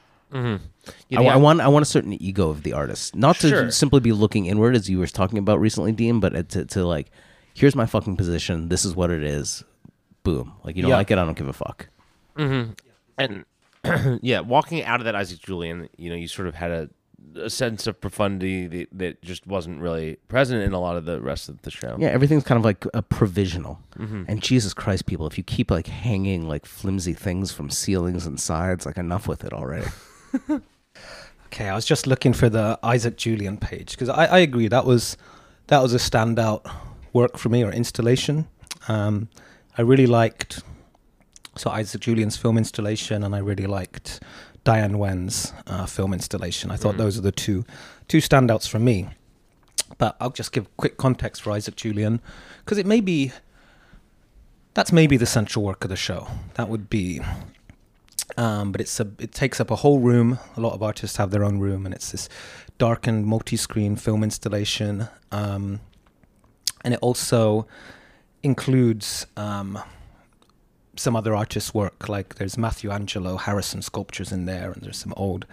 Mm-hmm. I want a certain ego of the artist, not to simply be looking inward, as you were talking about recently, Dean, but to like, here's my fucking position. This is what it is. Boom. Like, you don't like it, I don't give a fuck. Mm-hmm. And walking out of that Isaac Julien, you sort of had a sense of profundity that just wasn't really present in a lot of the rest of the show. Yeah, everything's kind of like a provisional. Mm-hmm. And Jesus Christ, people, if you keep like hanging like flimsy things from ceilings and sides, like, enough with it already. Okay, I was just looking for the Isaac Julien page, because I agree that was a standout work for me, or installation. I really liked Isaac Julien's film installation, and I really liked Diane Nguyen's film installation. I thought those are the two standouts for me. But I'll just give quick context for Isaac Julien, because that's maybe the central work of the show. That would be, but it takes up a whole room. A lot of artists have their own room, and it's this darkened multi-screen film installation. And it also includes some other artists' work, like there's Matthew Angelo Harrison sculptures in there, and there's some old.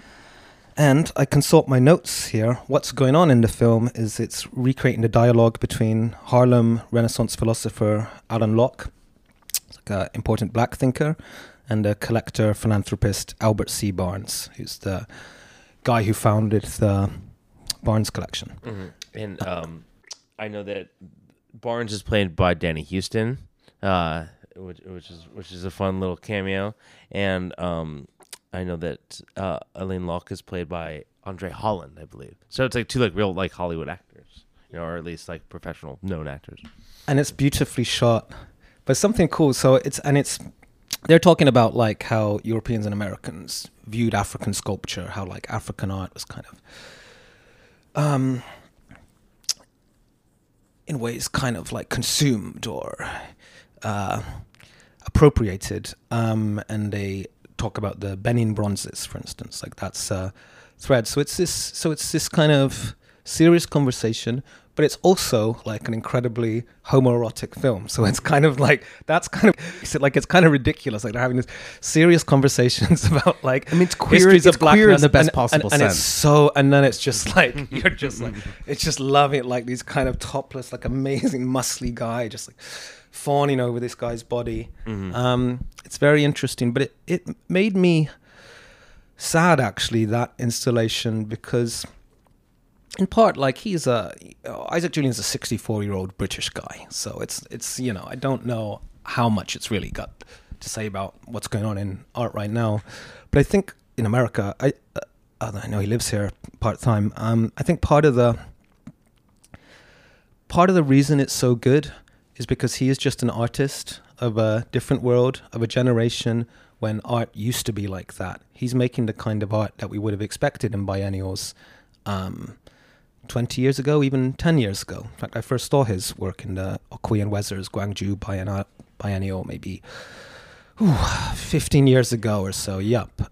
And I consult my notes here. What's going on in the film is it's recreating the dialogue between Harlem Renaissance philosopher Alan Locke, like an important black thinker, and the collector philanthropist Albert C. Barnes, who's the guy who founded the Barnes collection. Mm-hmm. And I know that Barnes is played by Danny Houston, which is a fun little cameo. And I know that Elaine Locke is played by Andre Holland, I believe. So it's like two like real like Hollywood actors, or at least like professional known actors. And it's beautifully shot. But something cool. So they're talking about like how Europeans and Americans viewed African sculpture, how like African art was kind of in ways kind of like consumed or appropriated. And they talk about the Benin bronzes, for instance, like that's a thread. So it's this kind of serious conversation, but it's also like an incredibly homoerotic film. So it's kind of like it's kind of ridiculous. Like they're having these serious conversations about like it's queer. histories It's of blackness queer in the best possible and sense. it's so, and then it's just like you're just like it's just loving it. Like these kind of topless, like amazing muscly guy, just like fawning over this guy's body. It's very interesting, but it made me sad actually, that installation, because in part, like Isaac Julian's a 64-year-old British guy, so it's I don't know how much it's really got to say about what's going on in art right now, but I think in America, I know he lives here part time. I think part of the reason it's so good is because he is just an artist of a different world, of a generation when art used to be like that. He's making the kind of art that we would have expected in biennials 20 years ago, even 10 years ago. In fact, I first saw his work in the Okoye and Wezers Gwangju biennial maybe 15 years ago or so. Yep.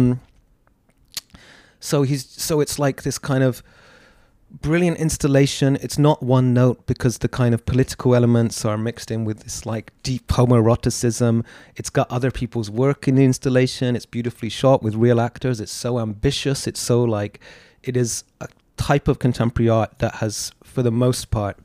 So it's like this kind of brilliant installation. It's not one note because the kind of political elements are mixed in with this like deep homoeroticism. It's got other people's work in the installation. It's beautifully shot with real actors. It's so ambitious. It's so like, it is a type of contemporary art that has, for the most part,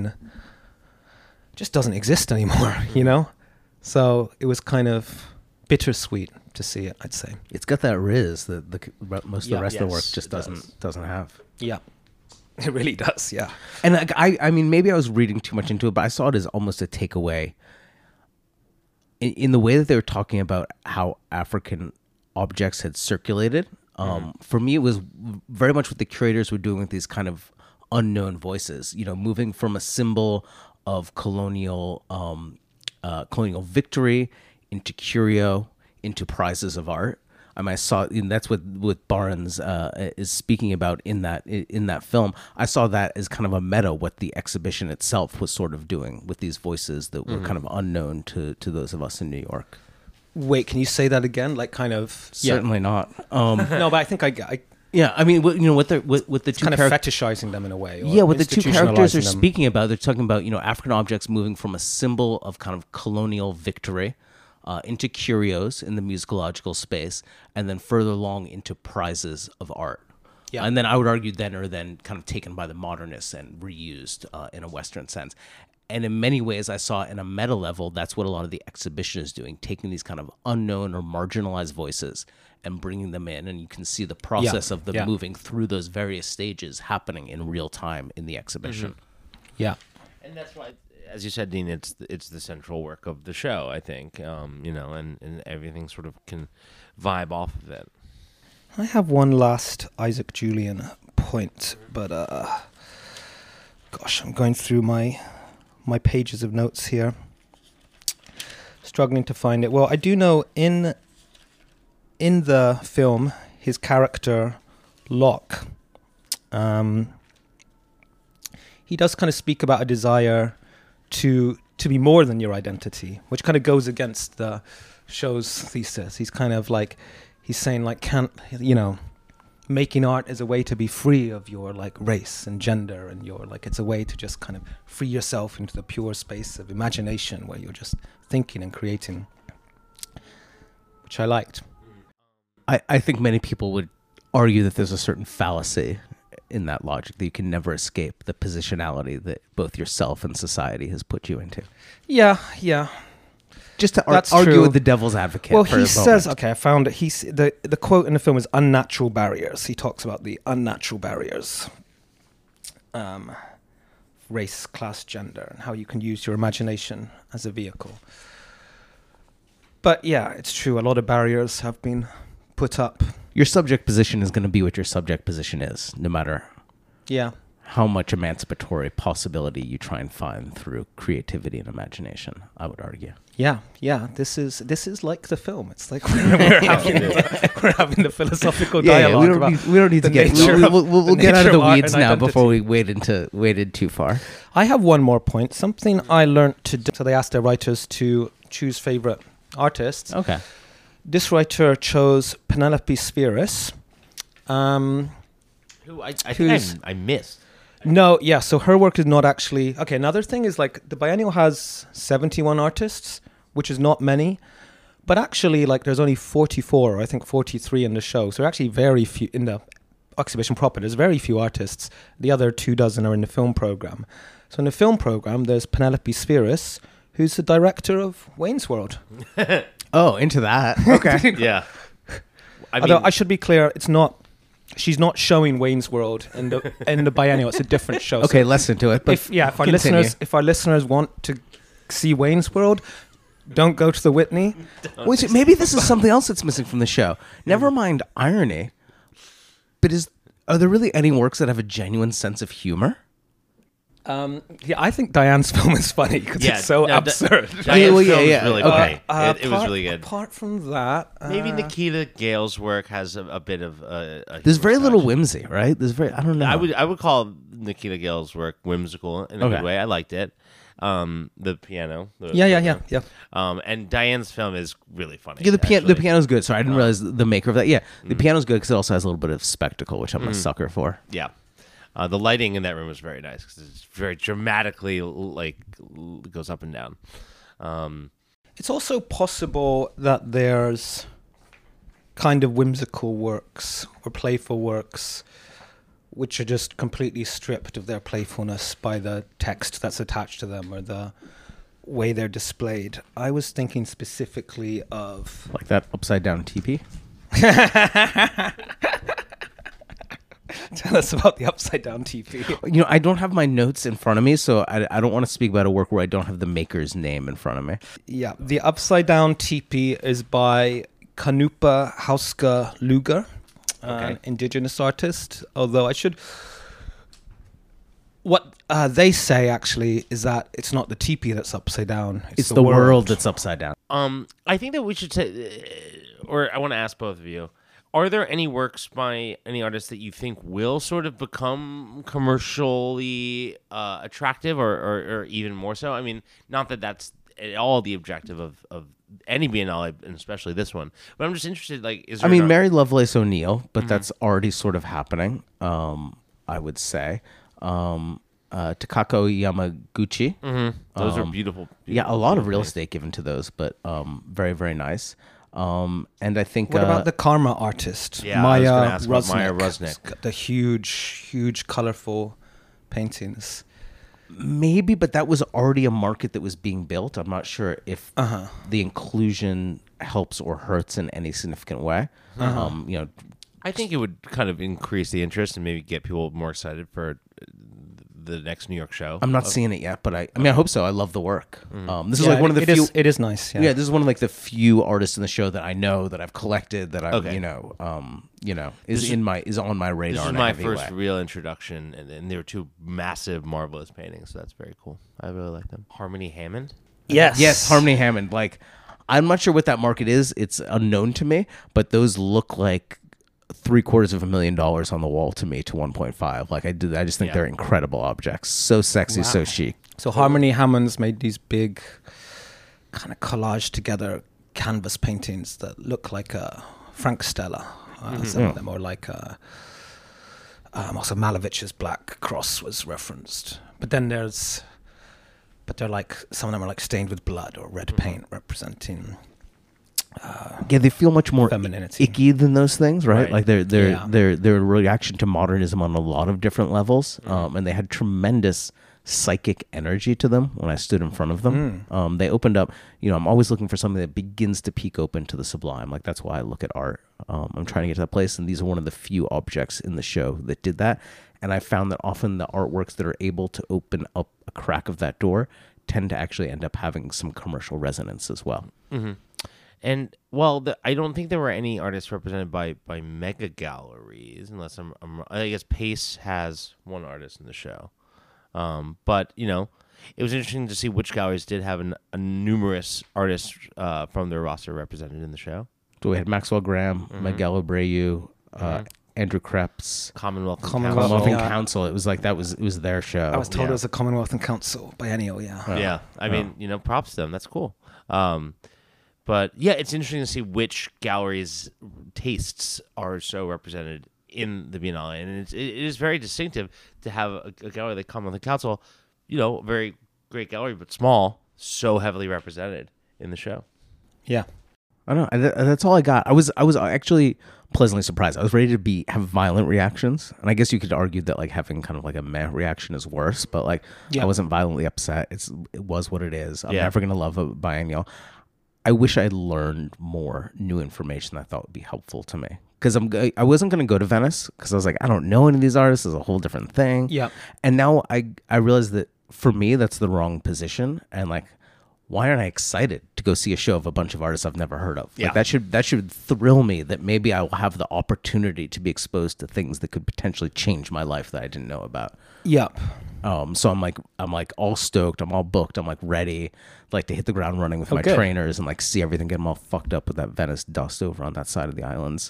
just doesn't exist anymore, So it was kind of bittersweet to see it, I'd say. It's got that riz that most of the rest of the work just doesn't have. Yeah. It really does, yeah. And I mean, maybe I was reading too much into it, but I saw it as almost a takeaway in the way that they were talking about how African objects had circulated. For me, it was very much what the curators were doing with these kind of unknown voices, moving from a symbol of colonial victory into curio, into prizes of art. I mean, I saw, and that's what Barnes is speaking about in that film. I saw that as kind of a meta, what the exhibition itself was sort of doing with these voices that were kind of unknown to those of us in New York. Wait, can you say that again? Like kind of... Certainly not. No, but I think I yeah, I mean, what the two kind of fetishizing them in a way. Yeah, what the two characters are speaking about, they're talking about, African objects moving from a symbol of kind of colonial victory into curios in the musicological space, and then further along into prizes of art. Yeah. And then I would argue then kind of taken by the modernists and reused in a Western sense. And in many ways, I saw in a meta level, that's what a lot of the exhibition is doing, taking these kind of unknown or marginalized voices and bringing them in. And you can see the process of them moving through those various stages happening in real time in the exhibition. Mm-hmm. Yeah. And that's why, as you said, Dean, it's the central work of the show, I think, and everything sort of can vibe off of it. I have one last Isaac Julian point, but gosh, I'm going through my pages of notes here, struggling to find it. Well, I do know in the film, his character Locke, he does kind of speak about a desire to be more than your identity, which kind of goes against the show's thesis. He's kind of like, he's saying like, making art is a way to be free of your like race and gender, and your like, it's a way to just kind of free yourself into the pure space of imagination where you're just thinking and creating, which I liked. I think many people would argue that there's a certain fallacy in that logic, that you can never escape the positionality that both yourself and society has put you into. Yeah. Just to argue true. with the devil's advocate. Well, for he a says, moment. okay, I found it. The quote in the film is unnatural barriers. He talks about the unnatural barriers, race, class, gender, and how you can use your imagination as a vehicle. But yeah, it's true. A lot of barriers have been put up. Your subject position is going to be what your subject position is, no matter Yeah. how much emancipatory possibility you try and find through creativity and imagination, I would argue. Yeah, yeah. This is like the film. It's like we're having the philosophical dialogue. We don't need to get. We'll get out of the weeds now before we waded too far. I have one more point. Something I learned today. So they asked their writers to choose favorite artists. Okay. This writer chose Penelope Spheris. Who I think I missed. No, yeah. So her work is not actually okay. Another thing is like the biennial has 71 artists, which is not many, but actually like there's only 44, or I think 43 in the show. So actually very few in the exhibition proper. There's very few artists. The other 24 are in the film program. So in the film program, there's Penelope Spheris, who's the director of Wayne's World. Oh, into that. Okay. Yeah. Although I should be clear, it's not. She's not showing Wayne's World in the biennial. It's a different show. Okay, So less into it. But if our listeners want to see Wayne's World, don't go to the Whitney. Wait, so maybe this is something else that's missing from the show. Never mind irony, but are there really any works that have a genuine sense of humor? Yeah, I think Diane's film is funny because it's so absurd. Diane's yeah, film yeah. is really Okay. funny. It was really good. Apart from that, Maybe Nikita Gale's work has a bit of a There's humor very little touch. whimsy, right? I don't know. I would call Nikita Gale's work whimsical in a Okay. good way. I liked it. The piano. Yeah. And Diane's film is really funny. Yeah, the actually. piano's good. Sorry, I didn't realize the maker of that. Yeah, the piano's good because it also has a little bit of spectacle, which I'm a sucker for. Yeah. The lighting in that room was very nice because it's very dramatically goes up and down. It's also possible that there's kind of whimsical works or playful works which are just completely stripped of their playfulness by the text that's attached to them or the way they're displayed. I was thinking specifically of Like that upside down teepee. Tell us about the upside down TV. You know, I don't have my notes in front of me, so I don't want to speak about a work where I don't have the maker's name in front of me. Yeah, the upside down teepee is by Kanupa Hauska Luger, an indigenous artist. Although what they say actually is that it's not the teepee that's upside down. It's the world that's upside down. I think that we should say, or I want to ask both of you. Are there any works by any artists that you think will sort of become commercially attractive or even more so? I mean, not that that's at all the objective of any Biennale, and especially this one. But I'm just interested, is there Mary Lovelace O'Neill, but that's already sort of happening, I would say. Takako Yamaguchi. Those are beautiful. Yeah, a lot of real estate given to those, but very, very nice. And I think... What about the Karma artist? Yeah, I was gonna ask about Rusnick. Maya Rusnick. Got the huge, colorful paintings. Maybe, but that was already a market that was being built. I'm not sure if the inclusion helps or hurts in any significant way. I think it would kind of increase the interest and maybe get people more excited for the next New York show. I'm not seeing it yet, but I hope so. I love the work. This is Yeah, like one of the few. It is nice. Yeah. Yeah, this is one of like the few artists in the show that I know that I've collected that I, Okay. is on my radar. This was in a my heavy first way. real introduction, and they were two massive, marvelous paintings, so that's very cool. I really like them. Harmony Hammond? Yes. Harmony Hammond. Like, I'm not sure what that market is. It's unknown to me, but those look like $750,000 on the wall to me to 1.5. Like I just think they're incredible objects. So sexy, so chic. So Harmony Hammond's made these big kind of collage together canvas paintings that look like a Frank Stella. Some of them are like also Malevich's Black Cross was referenced. But then they're like, some of them are like stained with blood or red paint representing Yeah, they feel much more femininity. icky than those things, right? Right. Like they're a reaction to modernism on a lot of different levels, and they had tremendous psychic energy to them when I stood in front of them. They opened up. I'm always looking for something that begins to peek open to the sublime. Like that's why I look at art. I'm trying to get to that place, and these are one of the few objects in the show that did that. And I found that often the artworks that are able to open up a crack of that door tend to actually end up having some commercial resonance as well. And well, I don't think there were any artists represented by mega galleries, unless I guess Pace has one artist in the show. But it was interesting to see which galleries did have a numerous artists from their roster represented in the show. So we had Maxwell Graham, Miguel Abreu, Andrew Krebs, Commonwealth and Council. It was like it was their show. I was told it was a Commonwealth and Council biennial. Yeah. Yeah. I mean, props to them. That's cool. But yeah, it's interesting to see which galleries' tastes are so represented in the Biennale, and it is very distinctive to have a gallery like Commonwealth and Council, a very great gallery but small, so heavily represented in the show. Yeah. I don't know. That's all I got. I was actually pleasantly surprised. I was ready to have violent reactions, and I guess you could argue that like having kind of like a meh reaction is worse. But like, I wasn't violently upset. It was what it is. I'm never gonna love a biennial. I wish I had learned more new information that I thought would be helpful to me. Because I wasn't gonna go to Venice because I was like, I don't know any of these artists. It's a whole different thing. Yeah. And now I realize that for me that's the wrong position, and like, why aren't I excited to go see a show of a bunch of artists I've never heard of? Yeah. Like that should thrill me that maybe I will have the opportunity to be exposed to things that could potentially change my life that I didn't know about. Yep. So I'm like all stoked. I'm all booked. I'm like ready, like to hit the ground running with my trainers and like see everything, get them all fucked up with that Venice dust over on that side of the islands.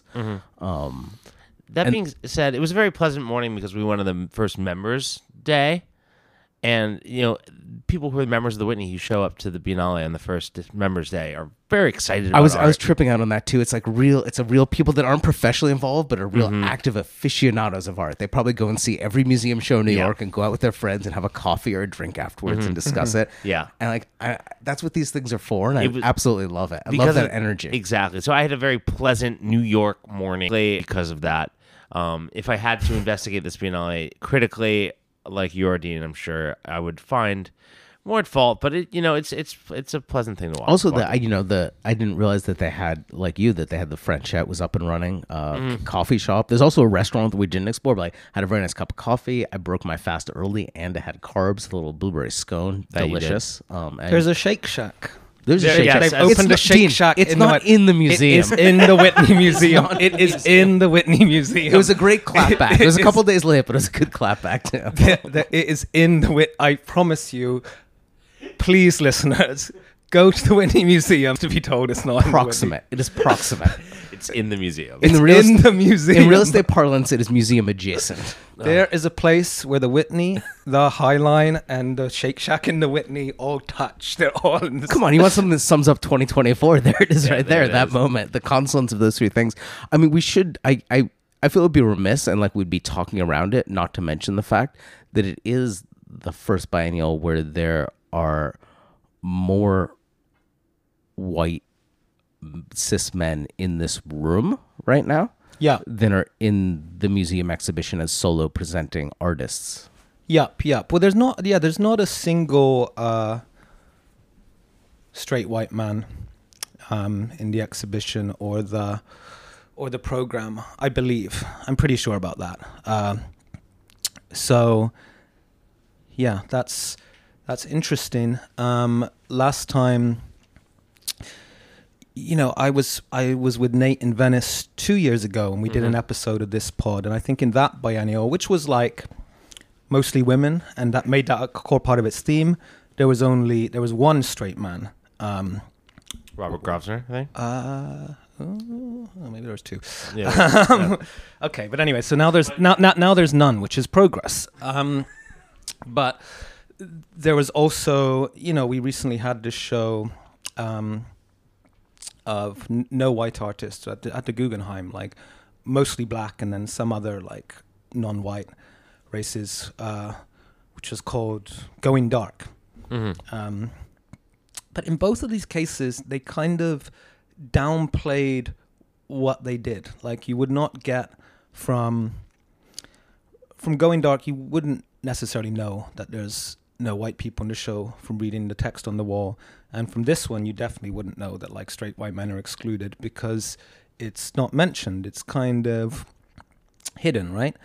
That being said, it was a very pleasant morning because we went on the first members day. And, people who are members of the Whitney who show up to the Biennale on the first members day are very excited about I was tripping out on that too. It's like it's a real people that aren't professionally involved, but are real active aficionados of art. They probably go and see every museum show in New York and go out with their friends and have a coffee or a drink afterwards and discuss it. Yeah. And like, that's what these things are for. And I absolutely love it. I love that energy. Exactly. So I had a very pleasant New York morning because of that. If I had to investigate this Biennale critically, like your Dean, I'm sure I would find more at fault, but it's a pleasant thing to watch. Also, I didn't realize that they had the Frenchette was up and running, coffee shop. There's also a restaurant that we didn't explore, but I had a very nice cup of coffee. I broke my fast early, and I had carbs, a little blueberry scone, delicious. There's a Shake Shack. There's a Shake Shack. They've opened a Shake Shack. It's not in the museum. It is in the Whitney Museum. It is in the Whitney Museum. It was a great clapback. It was a couple days late, but it was a good clapback too. It is in the Whitney. I promise you. Please, listeners, go to the Whitney Museum to be told it's not proximate. It is proximate. It's in the museum. It's in the museum. In real estate parlance, it is museum adjacent. There is a place where the Whitney, the High Line, and the Shake Shack in the Whitney all touch. They're all in the Come on, you want something that sums up 2024? There it is, right there. That moment, the confluence of those three things. I mean, we should. I feel it would be remiss, and like we'd be talking around it, not to mention the fact that it is the first biennial where there are more white cis men in this room right now than are in the museum exhibition as solo presenting artists. Yep. Well, there's not a single straight white man in the exhibition or the program, I believe. I'm pretty sure about that. So yeah, that's interesting. Last time, I was with Nate in Venice 2 years ago, and we did an episode of this pod. And I think in that biennial, which was like mostly women, and that made that a core part of its theme, there was one straight man. Robert Grosvenor, I think. Maybe there was two. Yeah. Okay, but anyway, so now there's none, which is progress. But there was also, we recently had this show of no white artists at the Guggenheim, like mostly black and then some other like non-white races, which was called Going Dark. Mm-hmm. But in both of these cases, they kind of downplayed what they did. Like you would not get from Going Dark, you wouldn't necessarily know that there's no white people in the show from reading the text on the wall. And from this one, you definitely wouldn't know that like straight white men are excluded because it's not mentioned. It's kind of hidden, right?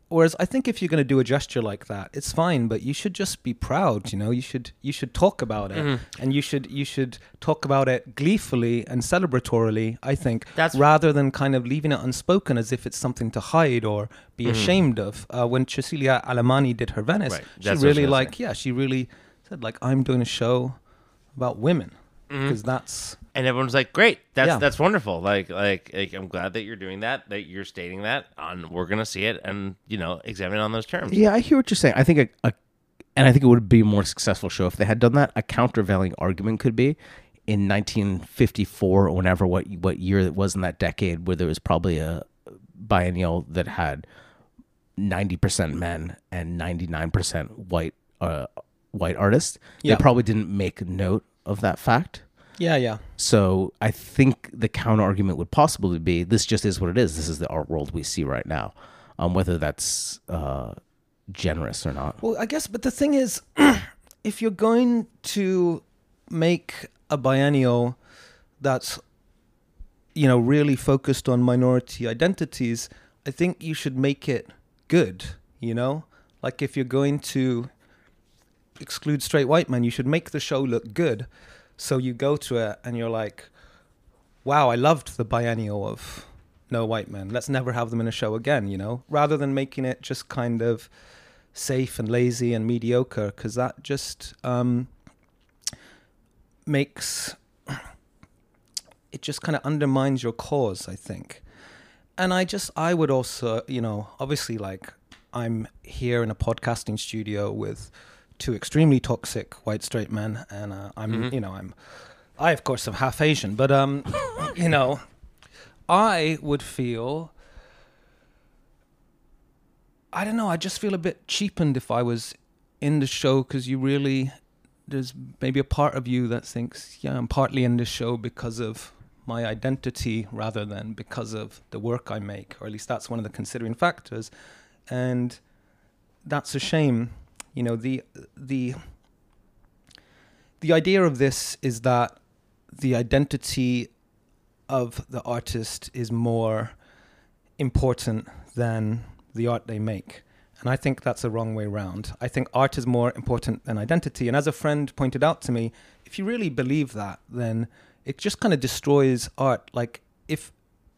Whereas I think if you're going to do a gesture like that, it's fine, but you should just be proud. You should talk about it, and you should talk about it gleefully and celebratorily. I think rather than kind of leaving it unspoken as if it's something to hide or be ashamed of. When Cecilia Alemany did her Venice, she really said like, I'm doing a show about women because that's. And everyone's like, great, that's wonderful. Like I'm glad that you're doing that you're stating that, and we're gonna see it and examine it on those terms. Yeah, I hear what you're saying. I think and I think it would be a more successful show if they had done that. A countervailing argument could be in 1954 or whenever, what year it was in that decade, where there was probably a biennial that had 90% men and 99% white artists. Yeah. They probably didn't make note of that fact. Yeah. So I think the counter argument would possibly be, this just is what it is. This is the art world we see right now, whether that's generous or not. Well, I guess, but the thing is, if you're going to make a biennial that's, really focused on minority identities, I think you should make it good, Like if you're going to exclude straight white men, you should make the show look good. So you go to it and you're like, wow, I loved the biennial of no white men. Let's never have them in a show again, rather than making it just kind of safe and lazy and mediocre, because that just it just kind of undermines your cause, I think. And I would also, obviously, like, I'm here in a podcasting studio with two extremely toxic white straight men, and I of course am half Asian, but I would feel, I don't know, I just feel a bit cheapened if I was in the show, because there's maybe a part of you that thinks, yeah, I'm partly in this show because of my identity rather than because of the work I make, or at least that's one of the considering factors, and that's a shame. The idea of this is that the identity of the artist is more important than the art they make. And I think that's the wrong way around. I think art is more important than identity. And as a friend pointed out to me, if you really believe that, then it just kind of destroys art. Like if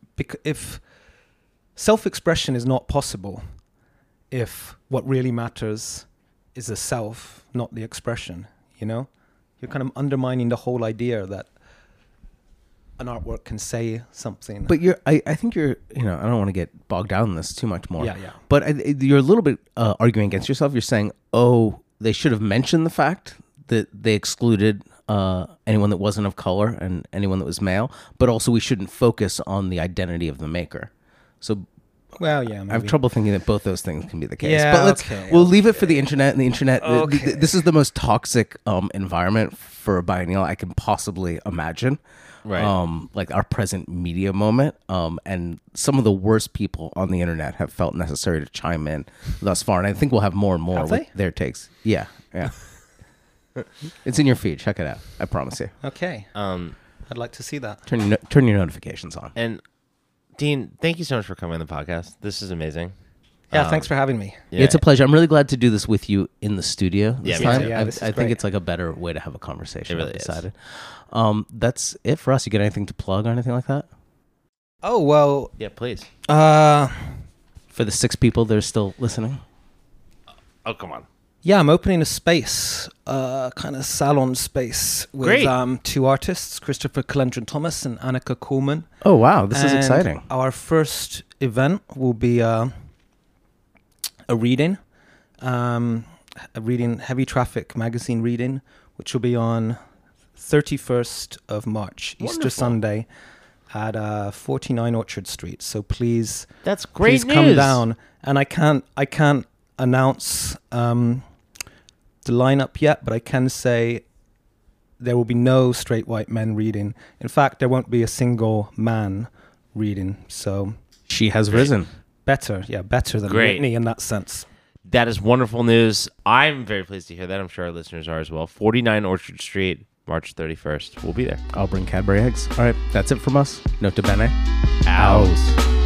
self-expression is not possible, if what really matters is the self, not the expression, You're kind of undermining the whole idea that an artwork can say something. But I think you're, I don't want to get bogged down in this too much more. Yeah. But you're a little bit arguing against yourself. You're saying, they should have mentioned the fact that they excluded anyone that wasn't of color and anyone that was male, but also we shouldn't focus on the identity of the maker. So, well, yeah, maybe. I have trouble thinking that both those things can be the case. Yeah, but we'll leave it for the internet. And the internet, this is the most toxic environment for a biennial I can possibly imagine. Right. Like our present media moment. And some of the worst people on the internet have felt necessary to chime in thus far. And I think we'll have more and more with their takes. Yeah. It's in your feed. Check it out. I promise you. Okay. I'd like to see that. Turn your notifications on. And Dean, thank you so much for coming on the podcast. This is amazing. Yeah, thanks for having me. Yeah. It's a pleasure. I'm really glad to do this with you in the studio this time. Yeah, I think it's like a better way to have a conversation. It really I've decided. That's it for us. You got anything to plug or anything like that? Oh, well. Yeah, please. For the 6 people that are still listening. Oh, come on. Yeah, I'm opening a space, kind of salon space with 2 artists, Christopher Calendron-Thomas and Annika Coleman. Oh, wow. This is exciting. Our first event will be a reading, Heavy Traffic magazine reading, which will be on 31st of March, Wonderful. Easter Sunday, at 49 Orchard Street. So please, that's great. Please come down. And I can't announce the lineup yet, but I can say there will be no straight white men reading. In fact, there won't be a single man reading. So she has risen. Better than Whitney in that sense. That is wonderful news. I'm very pleased to hear that. I'm sure our listeners are as well. 49 Orchard Street, March 31st. We'll be there. I'll bring Cadbury eggs. All right, that's it from us. Nota bene. Out.